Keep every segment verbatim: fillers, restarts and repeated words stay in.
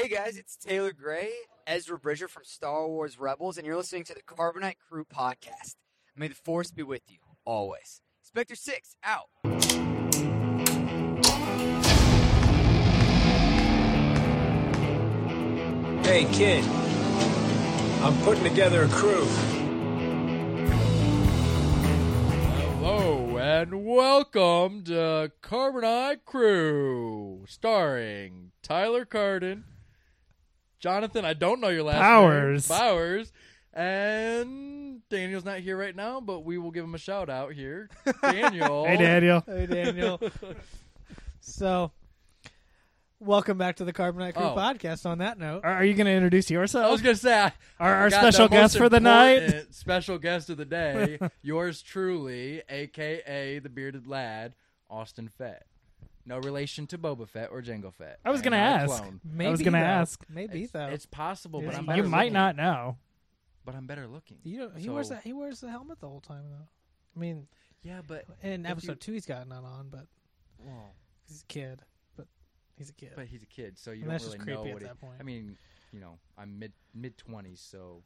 Hey guys, it's Taylor Gray, Ezra Bridger from Star Wars Rebels, and you're listening to the Carbonite Crew podcast. May the Force be with you, always. Spectre six, out. Hey kid, I'm putting together a crew. Hello and welcome to Carbonite Crew, starring Tyler Carden, Jonathan, I don't know your last Bowers. name, Bowers, and Daniel's not here right now, but we will give him a shout out here. Daniel. Hey, Daniel. Hey, Daniel. So, welcome back to the Carbonite Crew Oh. podcast. On that note, Are, are you going to introduce I yourself? was going to say, I our our got special the guest most for the night. important Special guest of the day, yours truly, a k a the bearded lad, Austin Fett. No relation to Boba Fett or Jango Fett. I was am going to not a ask. clone. maybe I was going to though. ask. Maybe It's, though. it's possible, but Yes, I'm you better You might looking. not know. But I'm better looking. you know, he So- wears that. He wears the helmet the whole time though. I mean, Yeah, but in if episode you- two, he's got none on, but well, he's a kid. But he's a kid. but he's a kid, so you And don't that's really just know creepy what at he. that point. I mean, you know, I'm mid mid twenties, so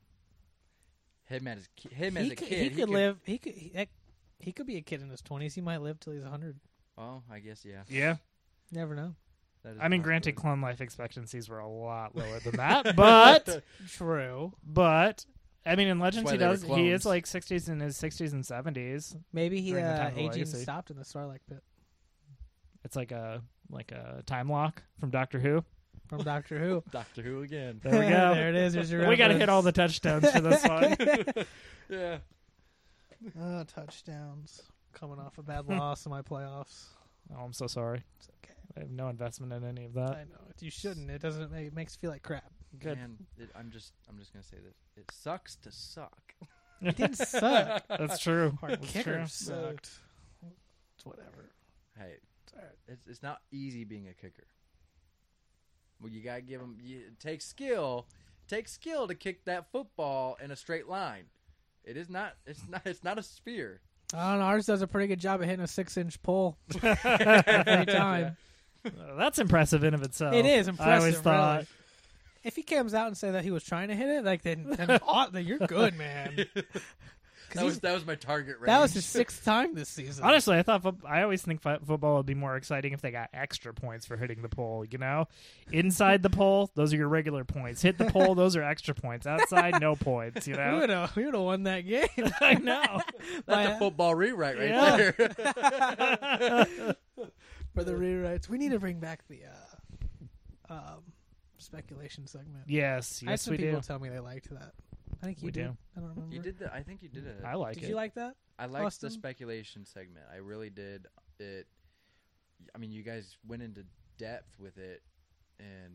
him as ki- him he as a could, kid, he could live. He could. He, heck, he could be a kid in his twenties. He might live till he's a hundred. Well, I guess yeah. Yeah. Never know. That is I a mean, granted, possibility. clone life expectancies were a lot lower than that, but True. but I mean, in Legends why he they were does. He is clones. like sixties in his sixties and seventies. Maybe he During the uh, time of the aging legacy. stopped in the Starlight Pit It's like a like a time lock from Doctor Who. from Doctor Who. Doctor Who again. There we go. there it is. There's your We got to hit reference. all the touchdowns for this one. Yeah. Uh, touchdowns. Coming off a bad loss in my playoffs. Oh, I'm so sorry. It's okay. I have no investment in any of that. I know. You shouldn't. It doesn't make it makes you feel like crap. Good. Man, it, I'm just I'm just gonna say this. It sucks to suck. It didn't suck. That's true. Our That's kicker true. sucked. It's whatever. Hey, It's all right. it's it's not easy being a kicker. Well, you gotta give them. You, it takes skill. It takes skill to kick that football in a straight line. It is not. It's not. It's not a spear. I don't know. Ours does a pretty good job of hitting a six-inch pole every time. Uh, That's impressive in of itself. It is impressive. I always thought. really. If he comes out and say that he was trying to hit it, like then, then, aw- then you're good, man. That was that was my target range. That was his sixth time this season. Honestly, I thought fo- I always think fi- football would be more exciting if they got extra points for hitting the pole. You know, inside the pole, those are your regular points. Hit the pole, those are extra points. Outside, no points. You we know, would have we would have won that game. I know. That's My- a football rewrite right Yeah. there. For the rewrites, we need to bring back the uh, um, speculation segment. Yes, I had yes, some we people do. tell me they liked that. I think you We did. do. I don't remember. You did the. I think you did it. I like Did it. you like that? I liked Austin? the speculation segment. I really did. It. I mean, you guys went into depth with it, and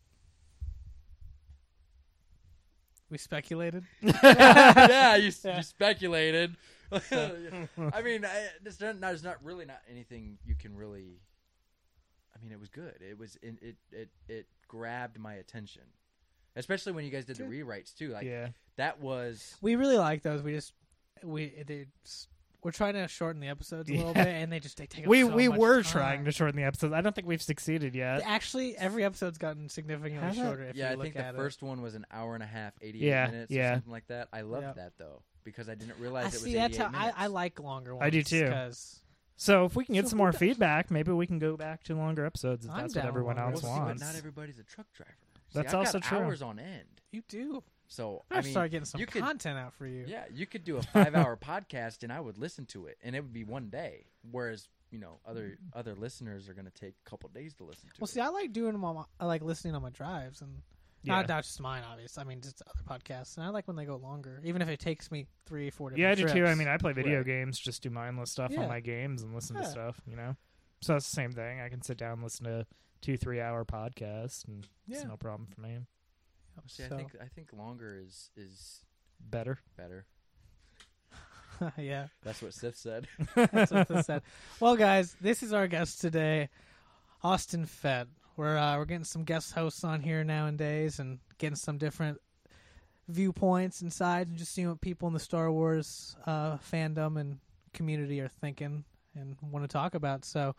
We speculated. yeah, you, Yeah. you speculated. I mean, I, there's not, there's not really not anything you can really. I mean, it was good. It was it it it, it grabbed my attention, especially when you guys did the Good. rewrites too. Like Yeah, that was. We really like those. We just we they just, we're trying to shorten the episodes a little Yeah. bit, and they just they take. Up we so we much were time. trying to shorten the episodes. I don't think we've succeeded yet. Actually, every episode's gotten significantly Has it? shorter. If Yeah, you I look think the at first one was an hour and a half, eighty-eight Yeah, minutes, yeah. or something like that. I loved Yep. that though because I didn't it. realize I it was see. That's eighty-eight how I, minutes. I like longer ones. I do too. Because So if we can get So some who more does- feedback, maybe we can go back to longer episodes if I'm that's down what with everyone longer else Well, see, but wants. not everybody's a truck driver. See, That's I've also got true. hours on end. you do. So I, I mean, start getting some you could- content out for you. yeah, you could do a five-hour podcast, and I would listen to it, and it would be one day. Whereas, you know, other other listeners are going to take a couple days to listen to. Well, it. see, I like doing them on my, I like listening on my drives, and Yeah. not, not just mine, obviously. I mean, just other podcasts, and I like when they go longer, even if it takes me three, four different Yeah, I do too. I trips. mean, I play video Right. games, just do mindless stuff Yeah. on my games and listen to Yeah. stuff, you know? So it's the same thing. I can sit down and listen to two, three hour podcasts, and it's Yeah. no problem for me. see, I so- think I think longer is is Better. better. yeah. That's what Sith said. That's what they said. Well, guys, this is our guest today, Austin Fett. We're uh, we're getting some guest hosts on here nowadays and getting some different viewpoints and sides and just seeing what people in the Star Wars uh, fandom and community are thinking and want to talk about. So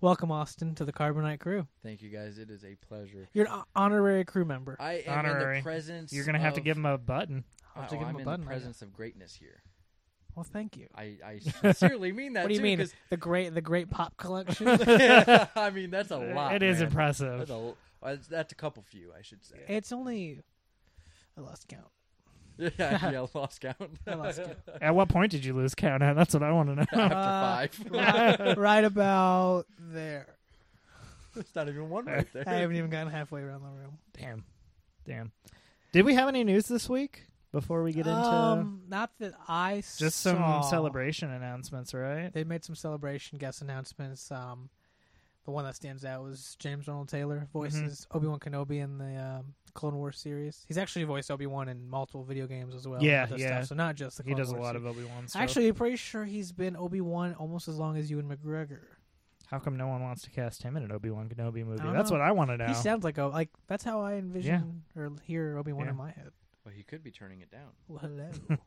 Welcome, Austin, to the Carbonite crew. Thank you, guys. It is a pleasure. You're an honorary crew member. I am Honorary. in the presence. You're gonna have to of- give him a button. I'll have to oh, give him I'm a in button, the I presence of greatness here. Well, thank you. I, I sincerely mean that. What do you too, mean? 'cause- The great, the great pop collection. I mean, that's a lot. It is man. impressive. That's a, uh, that's a couple few, I should say. It's only I lost count. yeah, yeah, lost count. I lost count. At what point did you lose count? That's what I want to know. After Uh, five. right, right about there. It's not even one right there. I haven't even gotten halfway around the room. Damn, damn. Did we have any news this week before we get into Um, not that I just saw. some celebration announcements, right? They made some celebration guest announcements. Um, the one that stands out was James Arnold Taylor voices Mm-hmm. Obi-Wan Kenobi in the um, Clone Wars series. He's actually voiced Obi-Wan in multiple video games as well. and Yeah, other yeah. Stuff, so not just the He Clone does a Wars lot of series. Obi-Wan stuff. Actually, I'm pretty sure he's been Obi-Wan almost as long as Ewan McGregor. How come no one wants to cast him in an Obi-Wan Kenobi movie? I don't That's know. what I want to know. He sounds like a like that's how I envision or hear Obi-Wan Yeah. in my head. Well, he could be turning it down. Well, hello.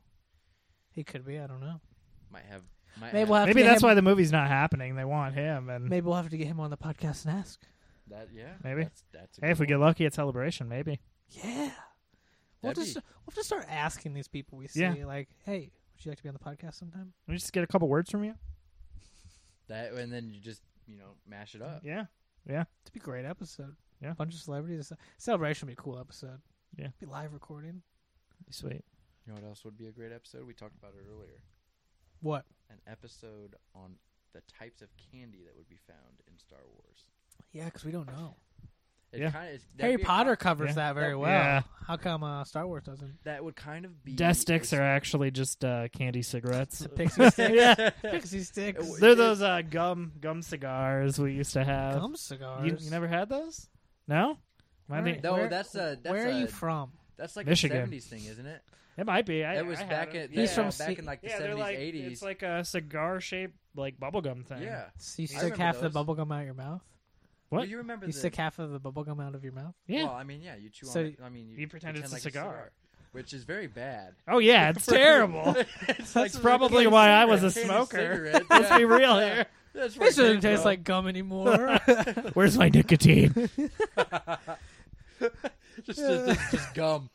He could be. I don't know. Might have. Might Maybe have we'll have Maybe to get that's him, why the movie's not happening. They want him, and Maybe we'll have to get him on the podcast and ask. that. Yeah, Maybe. That's, that's a hey, if good we get one. lucky at Celebration, maybe. Yeah. We'll That'd just be- we'll just start asking these people we see, Yeah. like, hey, would you like to be on the podcast sometime? Let me just get a couple words from you. that, and then you just you know mash it up. Yeah, yeah. It'd be a great episode. Yeah. Bunch of celebrities. Celebration would be a cool episode. Yeah. Be live recording. Be sweet. You know what else would be a great episode? We talked about it earlier. What? An episode on the types of candy that would be found in Star Wars. Yeah, because we don't know. It Yeah. kinda, it's, that'd Harry be a Potter con- covers Yeah. that very That- well. Yeah. How come uh, Star Wars doesn't? That would kind of be. Death sticks a- are actually just uh, candy cigarettes. The pixie sticks. Yeah. Pixie sticks. It- They're those uh, gum gum cigars we used to have. Gum cigars. You, you never had those? No? Might Where- be- No, where- that's a. That's Where a, are you from? That's like Michigan. a seventies thing, isn't it? It might be. I, That was I had back it. in He's yeah, from back C- in like the yeah, they're seventies, like eighties. it's like a cigar shaped like bubblegum thing. yeah. So you I stick remember half the those. bubble gum out your mouth? What? Well, you remember You the, stick half of the bubble gum out of your mouth? Yeah. Well, I mean, yeah, you chew So on it. I mean, you, you pretend it's a like cigar. which is very bad. Oh yeah, it's terrible. it's That's probably why I was a smoker. Let's be real here. That's where This it doesn't came taste from. like gum anymore. Where's my nicotine? just, just, just gum.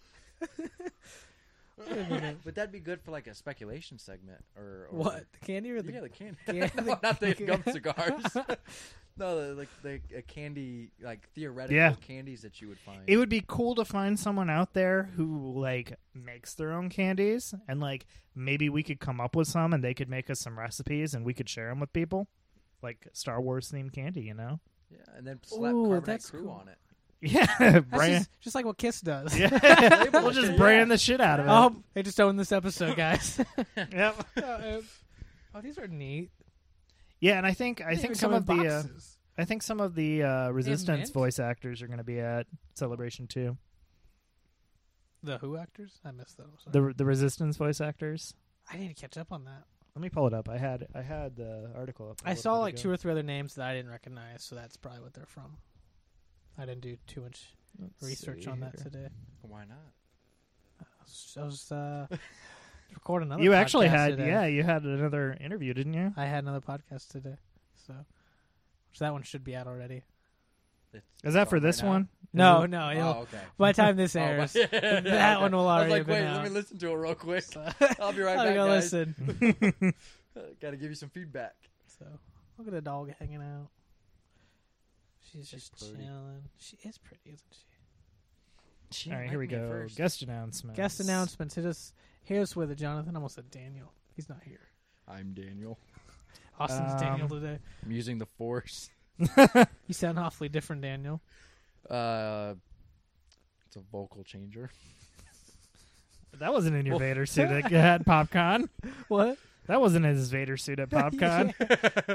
But that'd be good for like a speculation segment, or, or What? The candy or the? Yeah, the candy. Yeah, no, the- not the gum cigars. no, the, like the uh, candy, like theoretical Yeah. candies that you would find. It would be cool to find someone out there who like makes their own candies, and like maybe we could come up with some, and they could make us some recipes, and we could share them with people, like Star Wars themed candy, you know? yeah, and then slap Ooh, Carbonite that's Crew cool. on it. Yeah, That's brand. just, just like what Kiss does. Yeah, Label we'll it, just yeah. brand the shit out of it. Oh, they just own this episode, guys. Yep. Oh, these are neat. Yeah, and I think I They think even some come of in the uh, boxes. I think some of the uh, Resistance mint? voice actors are going to be at Celebration too. The Who actors? I missed those. The the Resistance voice actors. I need to catch up on that. Let me pull it up. I had I had the article up. a I little saw bit like ago. two or three other names that I didn't recognize, so that's probably what they're from. I didn't do too much Let's research see on that here. today. Why not? I was, I was uh, recording another. You actually podcast had today. yeah, you had another interview, didn't you? I had another podcast today, so which that one should be out already. It's Is that for on right this now? one? No, Is no. Oh, it'll- okay. By the time this Oh, airs, but- yeah, that okay. one will I was already like, have been wait, out. let me listen to it real quick. So- I'll be right I'll back, go guys. listen. Got to give you some feedback. So look at the dog hanging out. She's She's just pretty. chilling. She is pretty, isn't she? She All right, here we liked me at go. first. Guest announcements. Guest announcements. Hit us. Hit us with it, Jonathan. I almost said Daniel. He's not here. I'm Daniel. Austin's Um, Daniel today. I'm using the Force. You sound awfully different, Daniel. Uh, it's a vocal changer. That wasn't in your Well- Vader suit at, at PopCon. What? That wasn't in his Vader suit at PopCon.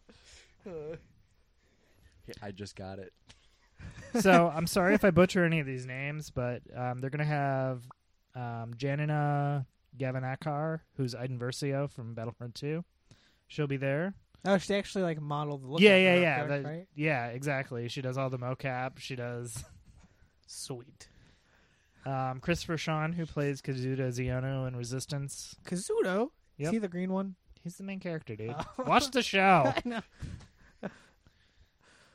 I just got it. So I'm sorry if I butcher any of these names, but um, they're going to have um, Janina Gavanakar, who's Iden Versio from Battlefront two. She'll be there. Oh, she actually like modeled the look. yeah, of yeah, her, yeah. correct, That- right? Yeah, exactly. She does all the mocap. She does. Sweet. Um, Christopher Sean, who plays Kazuda Ziono in Resistance. Kazuto. Yep. Is he the green one? He's the main character, dude. Oh. Watch the show. I know.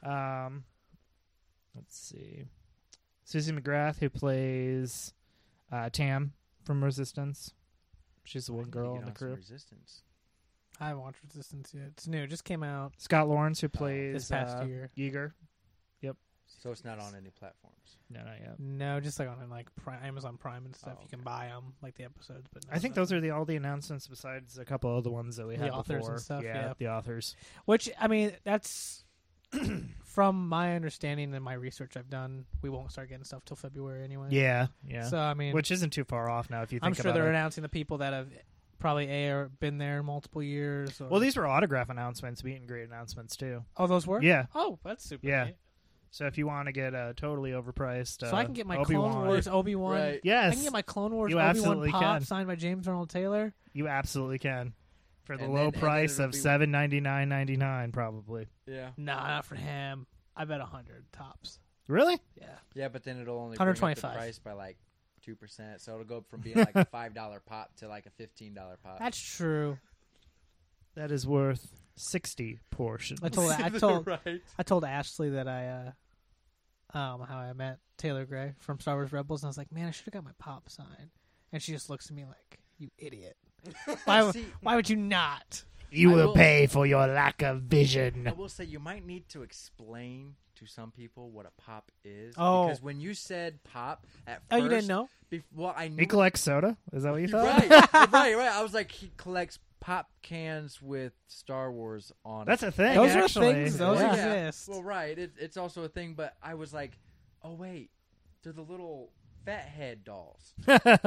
Um, let's see. Susie McGrath, who plays uh, Tam from Resistance. She's the I one need to girl get in the on some crew. Resistance. I haven't watched Resistance yet. It's new. It just came out. Scott Lawrence, who plays this past uh, year. Yeager. So it's not on any platforms. No, not yet. No, just like on like Prime, Amazon Prime and stuff. Oh, You can okay. buy them, like the episodes. But I think those are the all the announcements besides a couple of the ones that we The had authors and before. stuff, yeah, yeah. the authors. Which I mean, that's from my understanding and my research I've done. We won't start getting stuff till February anyway. Yeah, yeah. So I mean, Which isn't too far off now if you think I'm sure about they're it. announcing the people that have probably a or been there multiple years. Or... Well, these were autograph announcements, meet and greet announcements too. oh, those were Yeah. Oh, that's super. Yeah. neat. So if you want to get a totally overpriced, uh, So I can get my Obi-Wan, Clone Wars Obi Wan. Right. Yes, I can get my Clone Wars You Obi Wan absolutely pop can. signed by James Arnold Taylor. you absolutely can for the And low then- and then price it'll of be- seven ninety nine ninety nine, probably. Yeah. Nah, not for him. I bet a hundred tops. Really? Yeah. Yeah, but then it'll only bring up the one hundred twenty-five. price by like two percent. So it'll go from being like a five dollar pop to like a fifteen dollar pop. That's true. That is worth sixty portions. I told I told right. I told Ashley that I uh um how I met Taylor Gray from Star Wars Rebels, and I was like, man, I should have got my pop sign. And she just looks at me like, you idiot. Why would See, why would you not? You I will will- pay for your lack of vision. I will say you might need to explain to some people what a pop is. Oh. Because when you said pop at first, Oh, you didn't know? Bef- well, I knew. He collects soda? Is that what you thought? right, right, right. I was like, he collects pop cans with Star Wars on. That's it. a thing. Those are actually. things, those Well, are- yeah. exist. Well, right. It, it's also a thing, but I was like, oh wait, they're the little fat head dolls.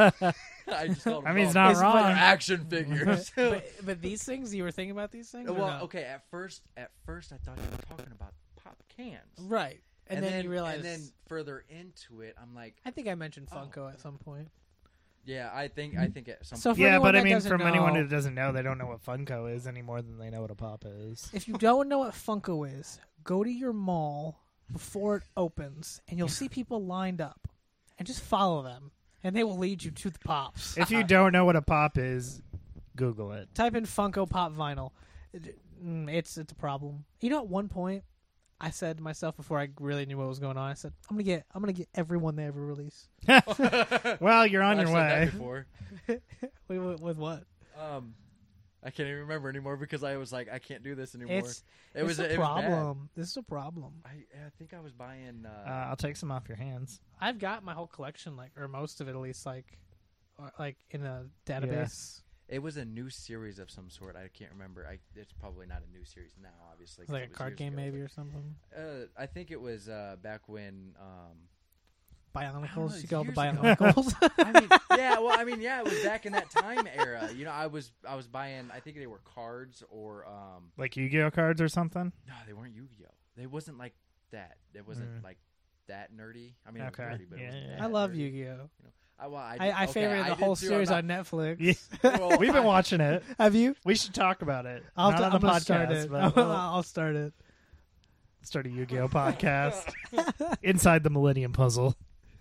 I just called them I mean, it's dolls. not It's wrong. They're action figures. but, but these things, you were thinking about these things? or well, no? okay. At first, at first, I thought you were talking about pop cans. Right. And, then, you realize. and then further into it, I'm like, I think I mentioned Oh. Funko at some point. yeah, I think, I think at some So point, for Yeah, anyone but I that mean, doesn't from anyone know- who doesn't know, they don't know what Funko is any more than they know what a pop is. If you don't know what Funko is, go to your mall before it opens, and you'll see people lined up, and just follow them, and they will lead you to the pops. If you don't know what a pop is, Google it. Type in Funko Pop Vinyl. It- mm, It's it's a problem. You know, at one point, I said to myself before I really knew what was going on, I said, "I'm gonna get I'm gonna get everyone they ever release." Well, you're on I've your said that way. before. Wait, with, with what? Um, I can't even remember anymore because I was like, I can't do this anymore. It's it was it's a it was bad. problem. This is a problem. I I think I was buying. Uh, Uh, I'll take some off your hands. I've got my whole collection, like or most of it at least, like or, like in a database. it was a new series of some sort. I can't remember. I it's probably not a new series now, obviously. It's 'cause like it a was card years game, ago, maybe, or something. but, Uh, I think it was uh, back when. Um, Bionicles. it's You got all the years ago. Bionicles. I mean, yeah. Well, I mean, yeah. It was back in that time era. You know, I was I was buying. I think they were cards or. Um, Like Yu-Gi-Oh cards or something? no, they weren't Yu-Gi-Oh. They wasn't like that. It wasn't Mm. like that nerdy. I mean, Okay. it was nerdy, but Yeah, it wasn't yeah. that I love nerdy. Yu-Gi-Oh. I, well, I, I, did- I okay, favorited I the did whole too. I'm series not- on Netflix. Yeah. Well, We've been I- watching it. Have you? We should talk about it. I'll, Not t- on I'm the gonna podcast, start it. but we'll I'll start it. start a Yu-Gi-Oh podcast inside the Millennium Puzzle.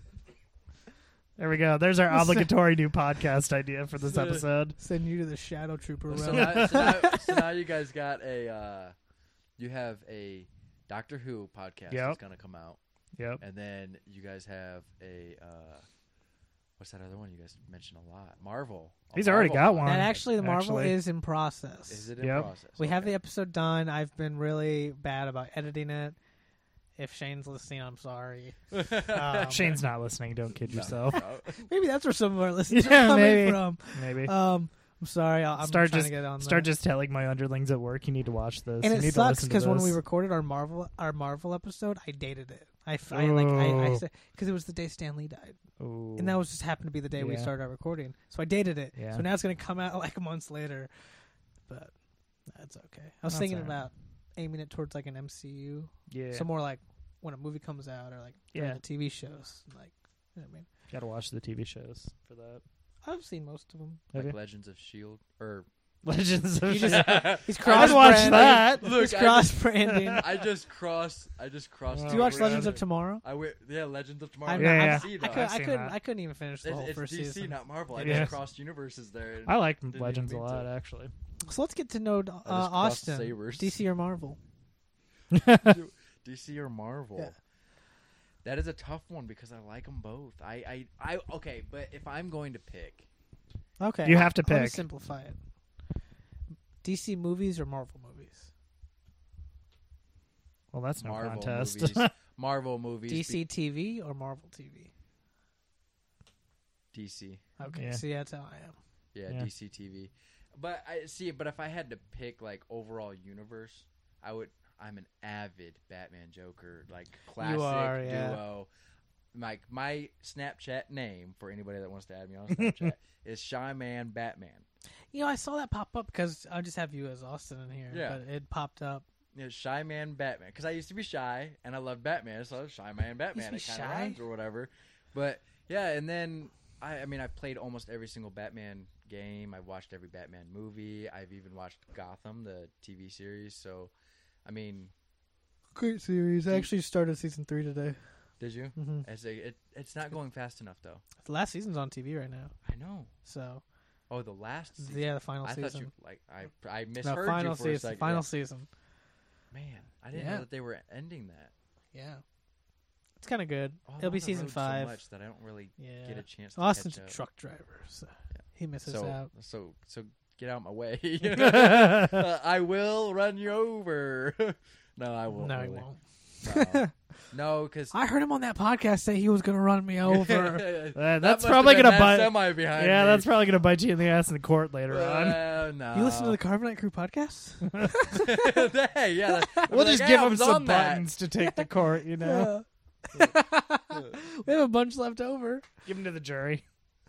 There we go. There's our obligatory new podcast idea for this episode. Send you to the Shadow Trooper So realm. now, so, now, so now you guys got a. Uh, you have a Doctor Who podcast Yep. that's gonna come out, Yep. and then you guys have a. Uh, what's that other one you guys mentioned a lot? Marvel. A He's already Marvel got one. That actually, the Marvel Actually. is in process. Is it in Yep. process? We have Okay. the episode done. I've been really bad about editing it. If Shane's listening, I'm sorry. Um, Shane's not listening. Don't kid No. yourself. No. Maybe that's where some of our listeners Yeah, are coming maybe. from. Maybe. Um, I'm sorry. I'll, I'm Start trying just- to get on Start that. just telling my underlings at work, you need to watch this. And you it need sucks to because when we this. recorded our Marvel our Marvel episode, I dated it. I, f- I like I, I Oh. said because it was the day Stan Lee died, Ooh. and that was just happened to be the day we Yeah. started our recording. So I dated it. Yeah. So now it's gonna come out like months later, but that's okay. I was That's thinking all right. about aiming it towards like an M C U, yeah. so more like when a movie comes out or like during Yeah. the T V shows. Like, you know what I mean, Gotta watch the T V shows for that. I've seen most of them. Have Like you? Legends of Shield or Legends of You just- He's I'd cross watch branding. that. Look, He's I cross just- branding. I just crossed. I just crossed. Oh, Do you watch God. Legends of Tomorrow? I went, yeah, Legends of Tomorrow. I've Yeah, not- yeah. I've- D C, I, though. could, I've I seen couldn't. that. I couldn't even finish the It's, whole it's first D C, season. not Marvel. I Yeah. just crossed universes there. I like Didn't Legends a even mean lot, to. actually. So let's get to know uh, crossed Austin. sabers. D C or Marvel? D C or Marvel? Yeah. That is a tough one because I like them both. I, I, I okay, but if I'm going to pick, Okay. You have to I'll pick. just simplify it. D C movies or Marvel movies? Well, that's no Marvel contest. movies, Marvel movies, D C be- T V or Marvel T V? D C, Okay, Yeah. see, that's how I am. yeah, Yeah. D C T V. But I see. But if I had to pick like overall universe, I would. I'm an avid Batman Joker like classic are, yeah. duo. My my Snapchat name for anybody that wants to add me on Snapchat is Shy Man Batman. You know, I saw that pop up because I just have you as Austin in here. Yeah. But it popped up. It's Shy Man Batman because I used to be shy and I loved Batman, so Shy Man Batman. Used It to be kind of shy? rhymes or whatever. But yeah, and then I, I mean, I've played almost every single Batman game. I've watched every Batman movie. I've even watched Gotham, the T V series. So, I mean, Great series. I I D- actually started season three today. did you? Mm-hmm. It's, a, it, it's not going fast enough though. The last season's on T V right now. I know. So, Oh, the last season. yeah, the final I season. thought you like I I no, misheard final you for season. a second. Final Yeah. season. Man, I didn't Yeah. know that they were ending that. Yeah. It's kind of good. Oh, I'm It'll be on the season road five. So much that I don't really Yeah. get a chance to Austin's catch a up. truck driver, so Yeah. he misses so, out. So, so get out my way. Uh, I will run you over. no, I won't. No, he really. won't. No, no, because I heard him on that podcast say he was going to run me over. Uh, that's probably gonna bite. semi behind. Yeah, me. that's probably gonna bite you in the ass in court later on. Uh, no. You listen to the Carbonite Crew podcast? hey, yeah, that- We'll like, just hey, give I him was some on that. buttons to take to court. You know, We have a bunch left over. give them to the jury.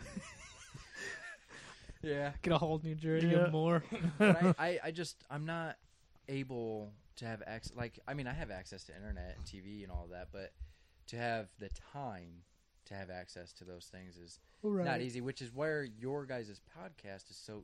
Yeah, Get a whole new jury, Yeah. give him more. but I, I, I just I'm not able to have access. Like, I mean, I have access to internet and T V and all of that, but to have the time to have access to those things is Right. not easy. Which is where your guys' podcast is so.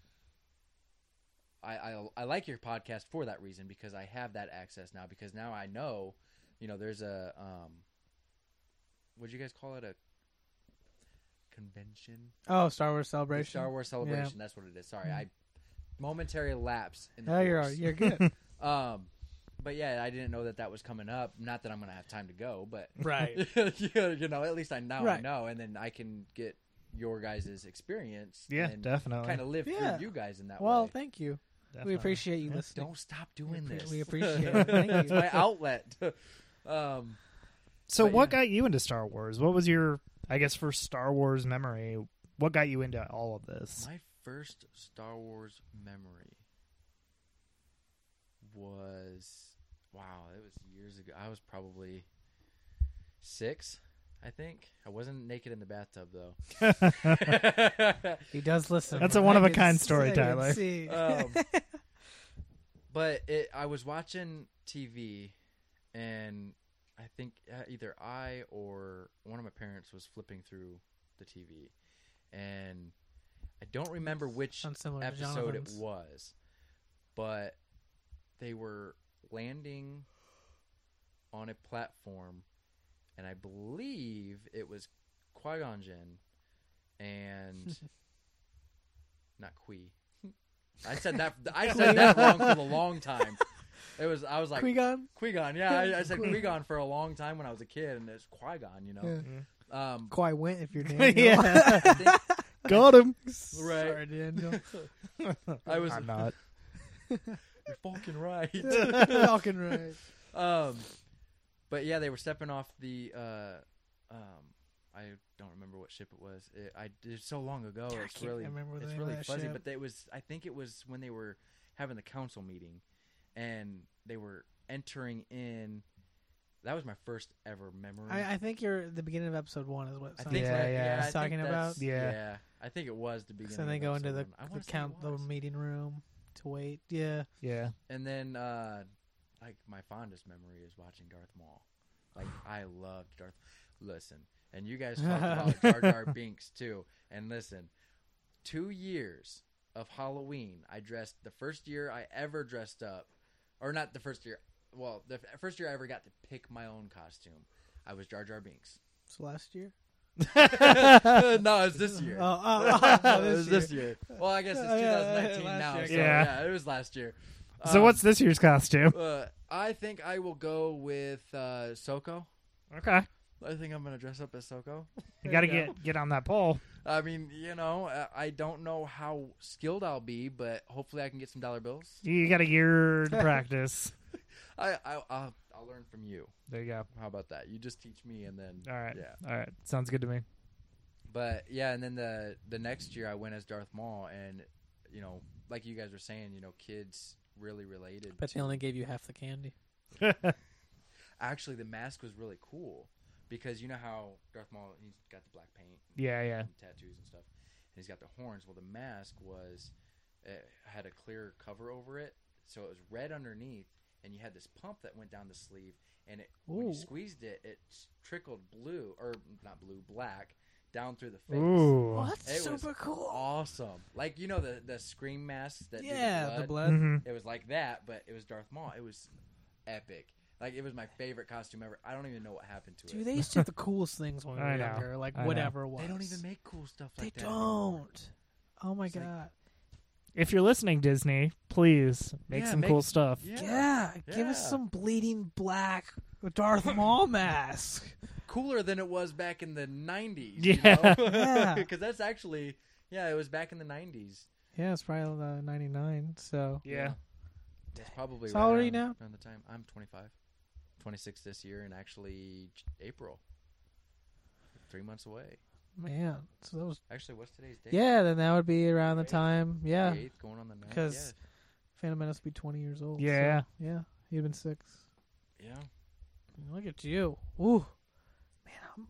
I, I I like your podcast for that reason because I have that access now. Because now I know, you know, there's a um. What'd you guys call it? A convention. Oh, Star Wars The Celebration. Star Wars Celebration. That's what it is. Sorry, Mhm. I momentary lapse in the Oh, you're, course. you're good. Um, but yeah, I didn't know that that was coming up. Not that I'm gonna have time to go, but Right. you know, at least I now I Right. know, and then I can get your guys' experience. Yeah, and definitely. kind of live Yeah. through you guys in that Well, way. thank you. Definitely. We appreciate you Yeah. listening. Don't stop doing We appre- this. we appreciate it. Thank It's you. my outlet. um, So, But, what yeah. got you into Star Wars? What was your, I guess, first Star Wars memory? What got you into all of this? my first Star Wars memory was wow. It was years ago. I was probably six. I think I wasn't naked in the bathtub though. He does listen. That's a I one-of-a-kind can story, see- I can Tyler. see. Um, but it, I was watching T V, and I think uh, either I or one of my parents was flipping through the T V, and I don't remember which Sounds similar to episode it Jonathan's. was, but they were landing on a platform, and I believe it was Qui-Gon Jinn and not Qui. I said that. I said that wrong for a long time. It was. I was like Qui-Gon? Qui-Gon. Yeah, I, I said Qui-Gon for a long time when I was a kid, and it's Qui-Gon. You know. Yeah. Um, Qui went if you're Daniel. Yeah. I think Got him. Sorry, Daniel. I was. I'm not. You're fucking right. Talking right. um, but yeah, they were stepping off the. Uh, um, I don't remember what ship it was. It, I it's so long ago. I It's can't really remember the it's name of really that fuzzy. ship. But it was. I think it was when they were having the council meeting, and they were entering in. That was my first ever memory. I, I think you're the beginning of episode one is what I something think Yeah, that, yeah. yeah, He's I think talking that's- about. Yeah. yeah, I think it was the beginning. So they of go into episode the, one. I the wanna say count it the was. meeting room to wait. Yeah. Yeah. And then, uh, like, my fondest memory is watching Darth Maul. Like, I loved Darth. Listen, and you guys talk about Jar Jar Binks too. And listen, two years of Halloween, I dressed. The first year I ever dressed up, or not the first year. Well, the f- first year I ever got to pick my own costume, I was Jar Jar Binks. So last year. No, it's this year. Oh, oh, oh, it was this this year. Well, I guess it's Oh, yeah, twenty nineteen last now. year. So Yeah. yeah, it was last year. So Um, what's this year's costume? Uh, I think I will go with uh, Soko. Okay. I think I'm gonna dress up as Soko. You got to you go. get get on that pole. I mean, you know, I- I don't know how skilled I'll be, but hopefully I can get some dollar bills. You got a year to practice. I, I I'll, I'll learn from you. There you go. How about that? You just teach me, and then All right. yeah. All right. Sounds good to me. But yeah, and then the the next year I went as Darth Maul, and you know, like you guys were saying, you know, kids really related. But to, they only gave you half the candy. actually, the mask was really cool because you know how Darth Maul, he's got the black paint, Yeah, yeah. and tattoos and stuff, and he's got the horns. Well, the mask was it had a clear cover over it, so it was red underneath, and you had this pump that went down the sleeve, and it when Ooh. you squeezed it, it s- trickled blue or not blue, black down through the face. Ooh. Oh, that's It was super cool. Awesome. Like, you know, the, the scream masks that do Yeah, the the blood? blood. hmm It was like that, but it was Darth Maul. It was epic. Like, it was my favorite costume ever. I don't even know what happened to Dude, it. they used to have the coolest things when we I were know. younger. Like I know. whatever it was. They don't even make cool stuff They like that anymore. don't. Oh my It's like- god. If you're listening, Disney, please make Yeah, some make- cool stuff. Yeah. Yeah, give us Yeah. some bleeding black Darth Maul mask. Cooler than it was back in the nineties. Yeah. You know? Yeah. Because that's actually, yeah, it was back in the nineties. Yeah, it's probably uh, ninety-nine. So Yeah. That's probably So right how old are you around, now? around the time. I'm twenty-five. twenty-six this year, and actually J- April. Three months away. man, so that was Actually, what's today's date? yeah. Then that would be around the Right. time. Yeah, The eighth, going on the ninth. 'Cause- Phantom Menace would be twenty years old. Yeah. so, yeah. You'd been six. Yeah. Look at you. Ooh, man, I'm,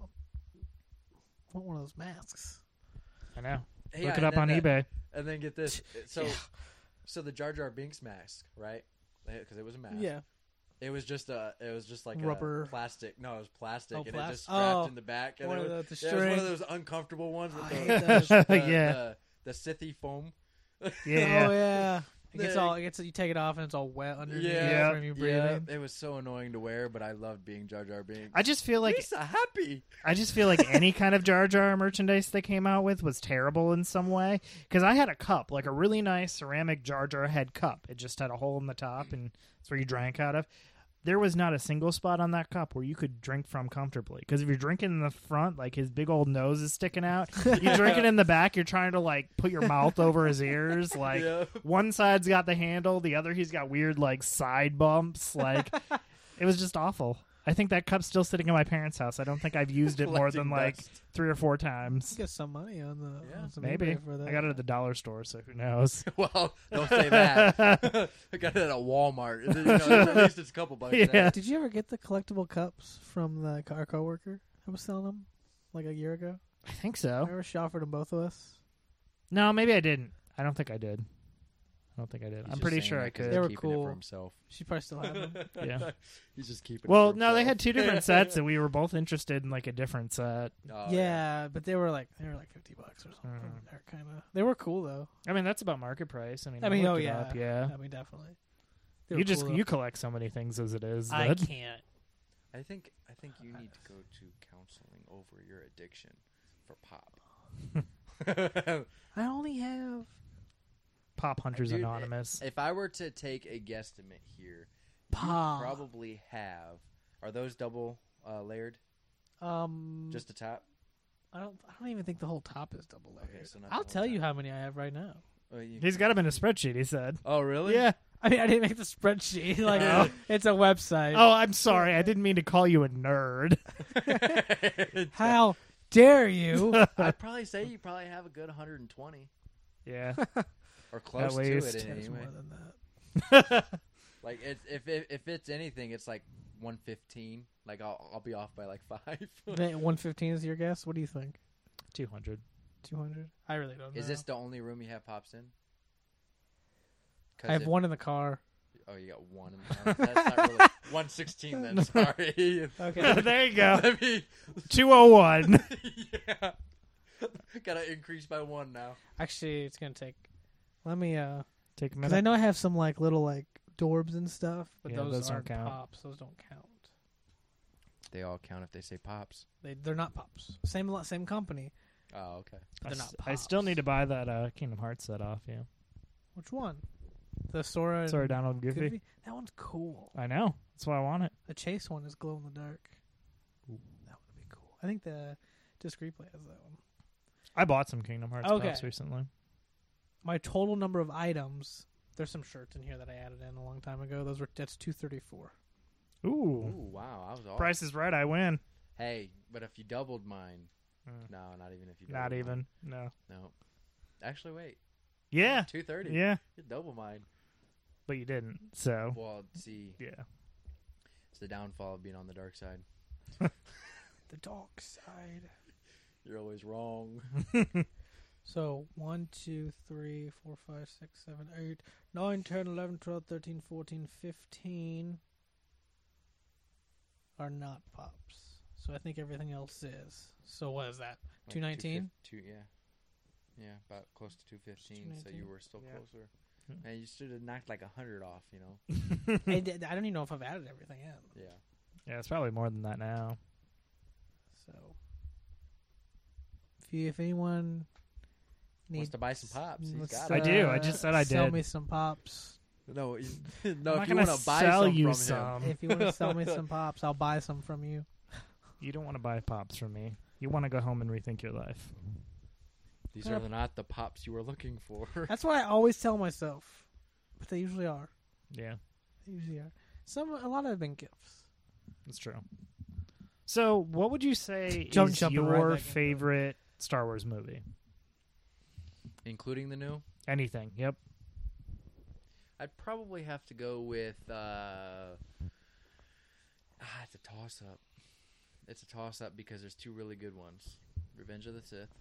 I want one of those masks. I know. Yeah. Look it and up then on that- eBay. And then get this. So, Yeah. so the Jar Jar Binks mask, right? Because it was a mask. Yeah. It was just a. It was just like Rubber. a plastic. No, it was plastic, Oh, and plas- it just strapped oh. in the back. And One it of was, the- the yeah, it was one of string. those uncomfortable ones with I the, hate those. the, Yeah. the, the Sithy foam. Yeah. Oh yeah. It gets The- all. It gets. You take it off and it's all wet underneath Yeah, from you yeah. breathing. It was so annoying to wear, but I loved being Jar Jar Binks. I just feel like Lisa, happy. I just feel like any kind of Jar Jar merchandise they came out with was terrible in some way. Because I had a cup, like a really nice ceramic Jar Jar head cup. It just had a hole in the top, and that's where you drank out of. There was not a single spot on that cup where you could drink from comfortably. Because if you're drinking in the front, like his big old nose is sticking out. You drink it in the back, you're trying to like put your mouth over his ears. Like Yeah. one side's got the handle, the other he's got weird like side bumps. Like it was just awful. I think that cup's still sitting in my parents' house. I don't think I've used it more Collecting than like dust. three or four times. Get some money on the Yeah. on some Maybe. eBay for that. I got it at the dollar store, so who knows? Well, don't say that. I got it at Walmart. You know, at least it's a couple bucks. Yeah. now. Did you ever get the collectible cups from the our coworker who was selling them like a year ago? I think so. Remember she offered them both of us? No, maybe I didn't. I don't think I did. I don't think I did. He's I'm just pretty saying sure that I 'cause could. They were he's keeping it cool. for himself. She probably still have them. Yeah. He's just keeping. Well, it for no, they himself. had two different sets, and we were both interested in like a different set. Oh, yeah, but they were like they were like fifty bucks or something. Mhm. They're kind of they were cool though. I mean, that's about market price. I mean, I mean, looked oh it yeah, up, yeah. I mean definitely. They You were just cool, though. you collect so many things as it is. I That can't. I think I think you need to go to counseling over your addiction for pop. I only have Pop Hunters Dude, Anonymous. If I were to take a guesstimate here, Pop. you probably have. Are those double uh, layered? um Just the top? I don't I don't even think the whole top is double layered. Okay, so not I'll the whole tell you top. how many I have right now. Oh, you- He's got them in a spreadsheet. He said. oh really? Yeah. I mean, I didn't make the spreadsheet. Like, Oh. it's a website. Oh, I'm sorry. I didn't mean to call you a nerd. How dare you? I'd probably say you probably have a good one hundred twenty Yeah. or close to least. it There's anyway. more than that. Like it's, if it, if it's anything, it's like one fifteen. Like I'll I'll be off by like five. one fifteen is your guess? What do you think? two hundred. two hundred? I really don't know. Is this the only room you have pops in? 'Cause I have if- one in the car. Oh, you got one. In the, that's not really one sixteen. Then sorry. Okay. There you go. Let me. two oh one. Yeah. Gotta increase by one now. Actually, it's going to take. Let me, uh. Take a Because I minute. know I have some, like, little, like, Dorbs and stuff, but Yeah, those, those don't aren't count. pops. Those don't count. They all count if they say pops. They, they're not pops. Same lo- same company. Oh, okay. I, They're not s- I still Pops. need to buy that uh, Kingdom Hearts set off you. Which one? The Sora. and Sora, Donald, and Goofy. Goofy. That one's cool. I know. That's why I want it. The chase one is glow in the dark. That would be cool. I think the disc replay has that one. I bought some Kingdom Hearts Okay. pops recently. My total number of items. There's some shirts in here that I added in a long time ago. Those were that's two thirty four. Ooh. Ooh, wow. I was off. Price is right. I win. Hey, but if you doubled mine, Mm. no, not even if you. Not doubled even. No. Mine. No. Actually, wait. Yeah. Two thirty. Yeah. You double mine. But you didn't. So. Well, see, Yeah. it's the downfall of being on the dark side. The dark side. You're always wrong. So one, two, three, four, five, six, seven, eight, nine, ten, eleven, twelve, thirteen, fourteen, fifteen are not pops. So I think everything else is. So what is that? Like two nineteen? Two, yeah. Yeah, about close to two fifteen, so two nineteen? you were still Yeah. closer. Hmm. And you should have knocked like a hundred off, you know? I, d- I don't even know if I've added everything in. Yeah. Yeah, it's probably more than that now. So if you, if anyone needs Wants to buy some pops, he's wants got I it. do. I to just said I Sell did. me some pops. No, you, I'm no. not If you gonna want to buy sell some you from some. him, If you want to sell me some pops, I'll buy some from you. You don't want to buy pops from me. You want to go home and rethink your life. these are not the pops you were looking for. That's what I always tell myself. But they usually are. Yeah, They usually are. Some a lot have been gifts. that's true. So, what would you say Jump- is jumping right your back into it. favorite Star Wars movie? Including the new? Anything. Yep. I'd probably have to go with. Uh, ah, it's a toss up. It's a toss up because there's two really good ones: Revenge of the Sith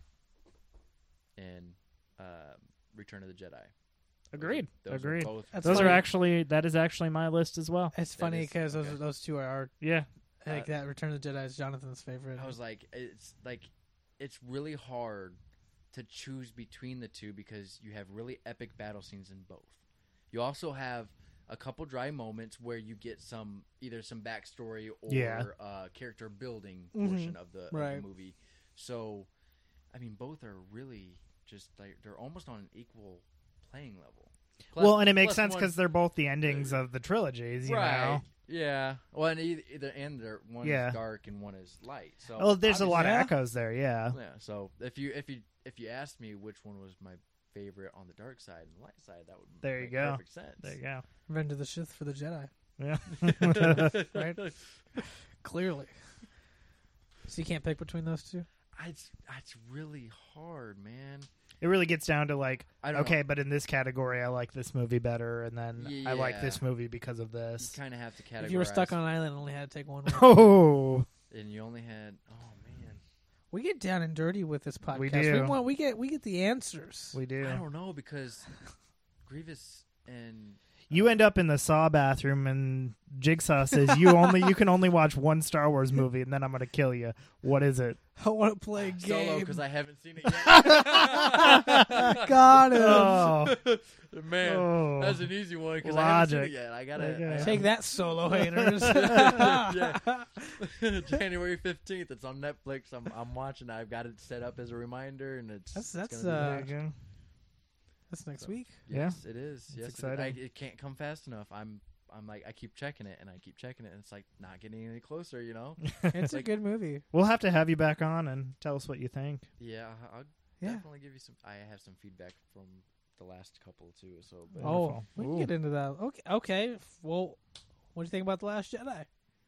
and uh, Return of the Jedi. Agreed. Those are Agreed. both That's Those are funny. actually that is actually my list as well. It's That funny is- because those okay. those two are our, Yeah. like Uh, that. Return of the Jedi is Jonathan's favorite. I was like, it's like, it's really hard to choose between the two because you have really epic battle scenes in both. You also have a couple dry moments where you get some either some backstory or Yeah. uh, character building Mhm. portion of the, of Right. the movie. So, I mean, both are really just like they're almost on an equal playing level. Plus- well, and it makes plus sense one- because they're both the endings of the trilogies. You right. know. Yeah. Well, and either, either and they're, one Yeah. is dark and one is light. So Oh, there's a lot of obviously- echoes there. Yeah. Yeah. So if you if you if you asked me which one was my favorite on the dark side and the light side, that would There you make go. perfect sense. There you go. Revenge of the Sith for the Jedi. Yeah. Right? Clearly. So you can't pick between those two? It's it's really hard, man. It really gets down to like, I don't okay, know. but in this category, I like this movie better, and then I like Yeah. this movie because of You this. kind of have to categorize. If you were stuck on an island and only had to take one, Oh, and you only had oh man, we get down and dirty with this podcast. We do. want we get we get the answers. we do. I don't know because Grievous and You end up in the Saw bathroom, and Jigsaw says you only you can only watch one Star Wars movie, and then I'm gonna kill you. What is it? I want to play a uh, Solo game. because I haven't seen it yet. Got him. Oh, Man, Oh. that's an easy one because I haven't seen Logic. it yet. I gotta Okay. I- Take that, Solo haters. Yeah. January fifteenth. It's on Netflix. I'm I'm watching. it. I've got it set up as a reminder, and it's That's- it's that's, gonna be uh, there watched. you go. That's next week. Yes, it is. It's yes, it- exciting. I, it can't come fast enough. I'm I'm like I keep checking it and I keep checking it, and it's like not getting any closer. You know? It's a Like- good movie. We'll have to have you back on and tell us what you think. Yeah, I- I'll Yeah. definitely give you some. I have some feedback from the last couple too. So, but Oh, Wonderful. we can Ooh. get into that. Okay. Okay. Well, what do you think about the Last Jedi?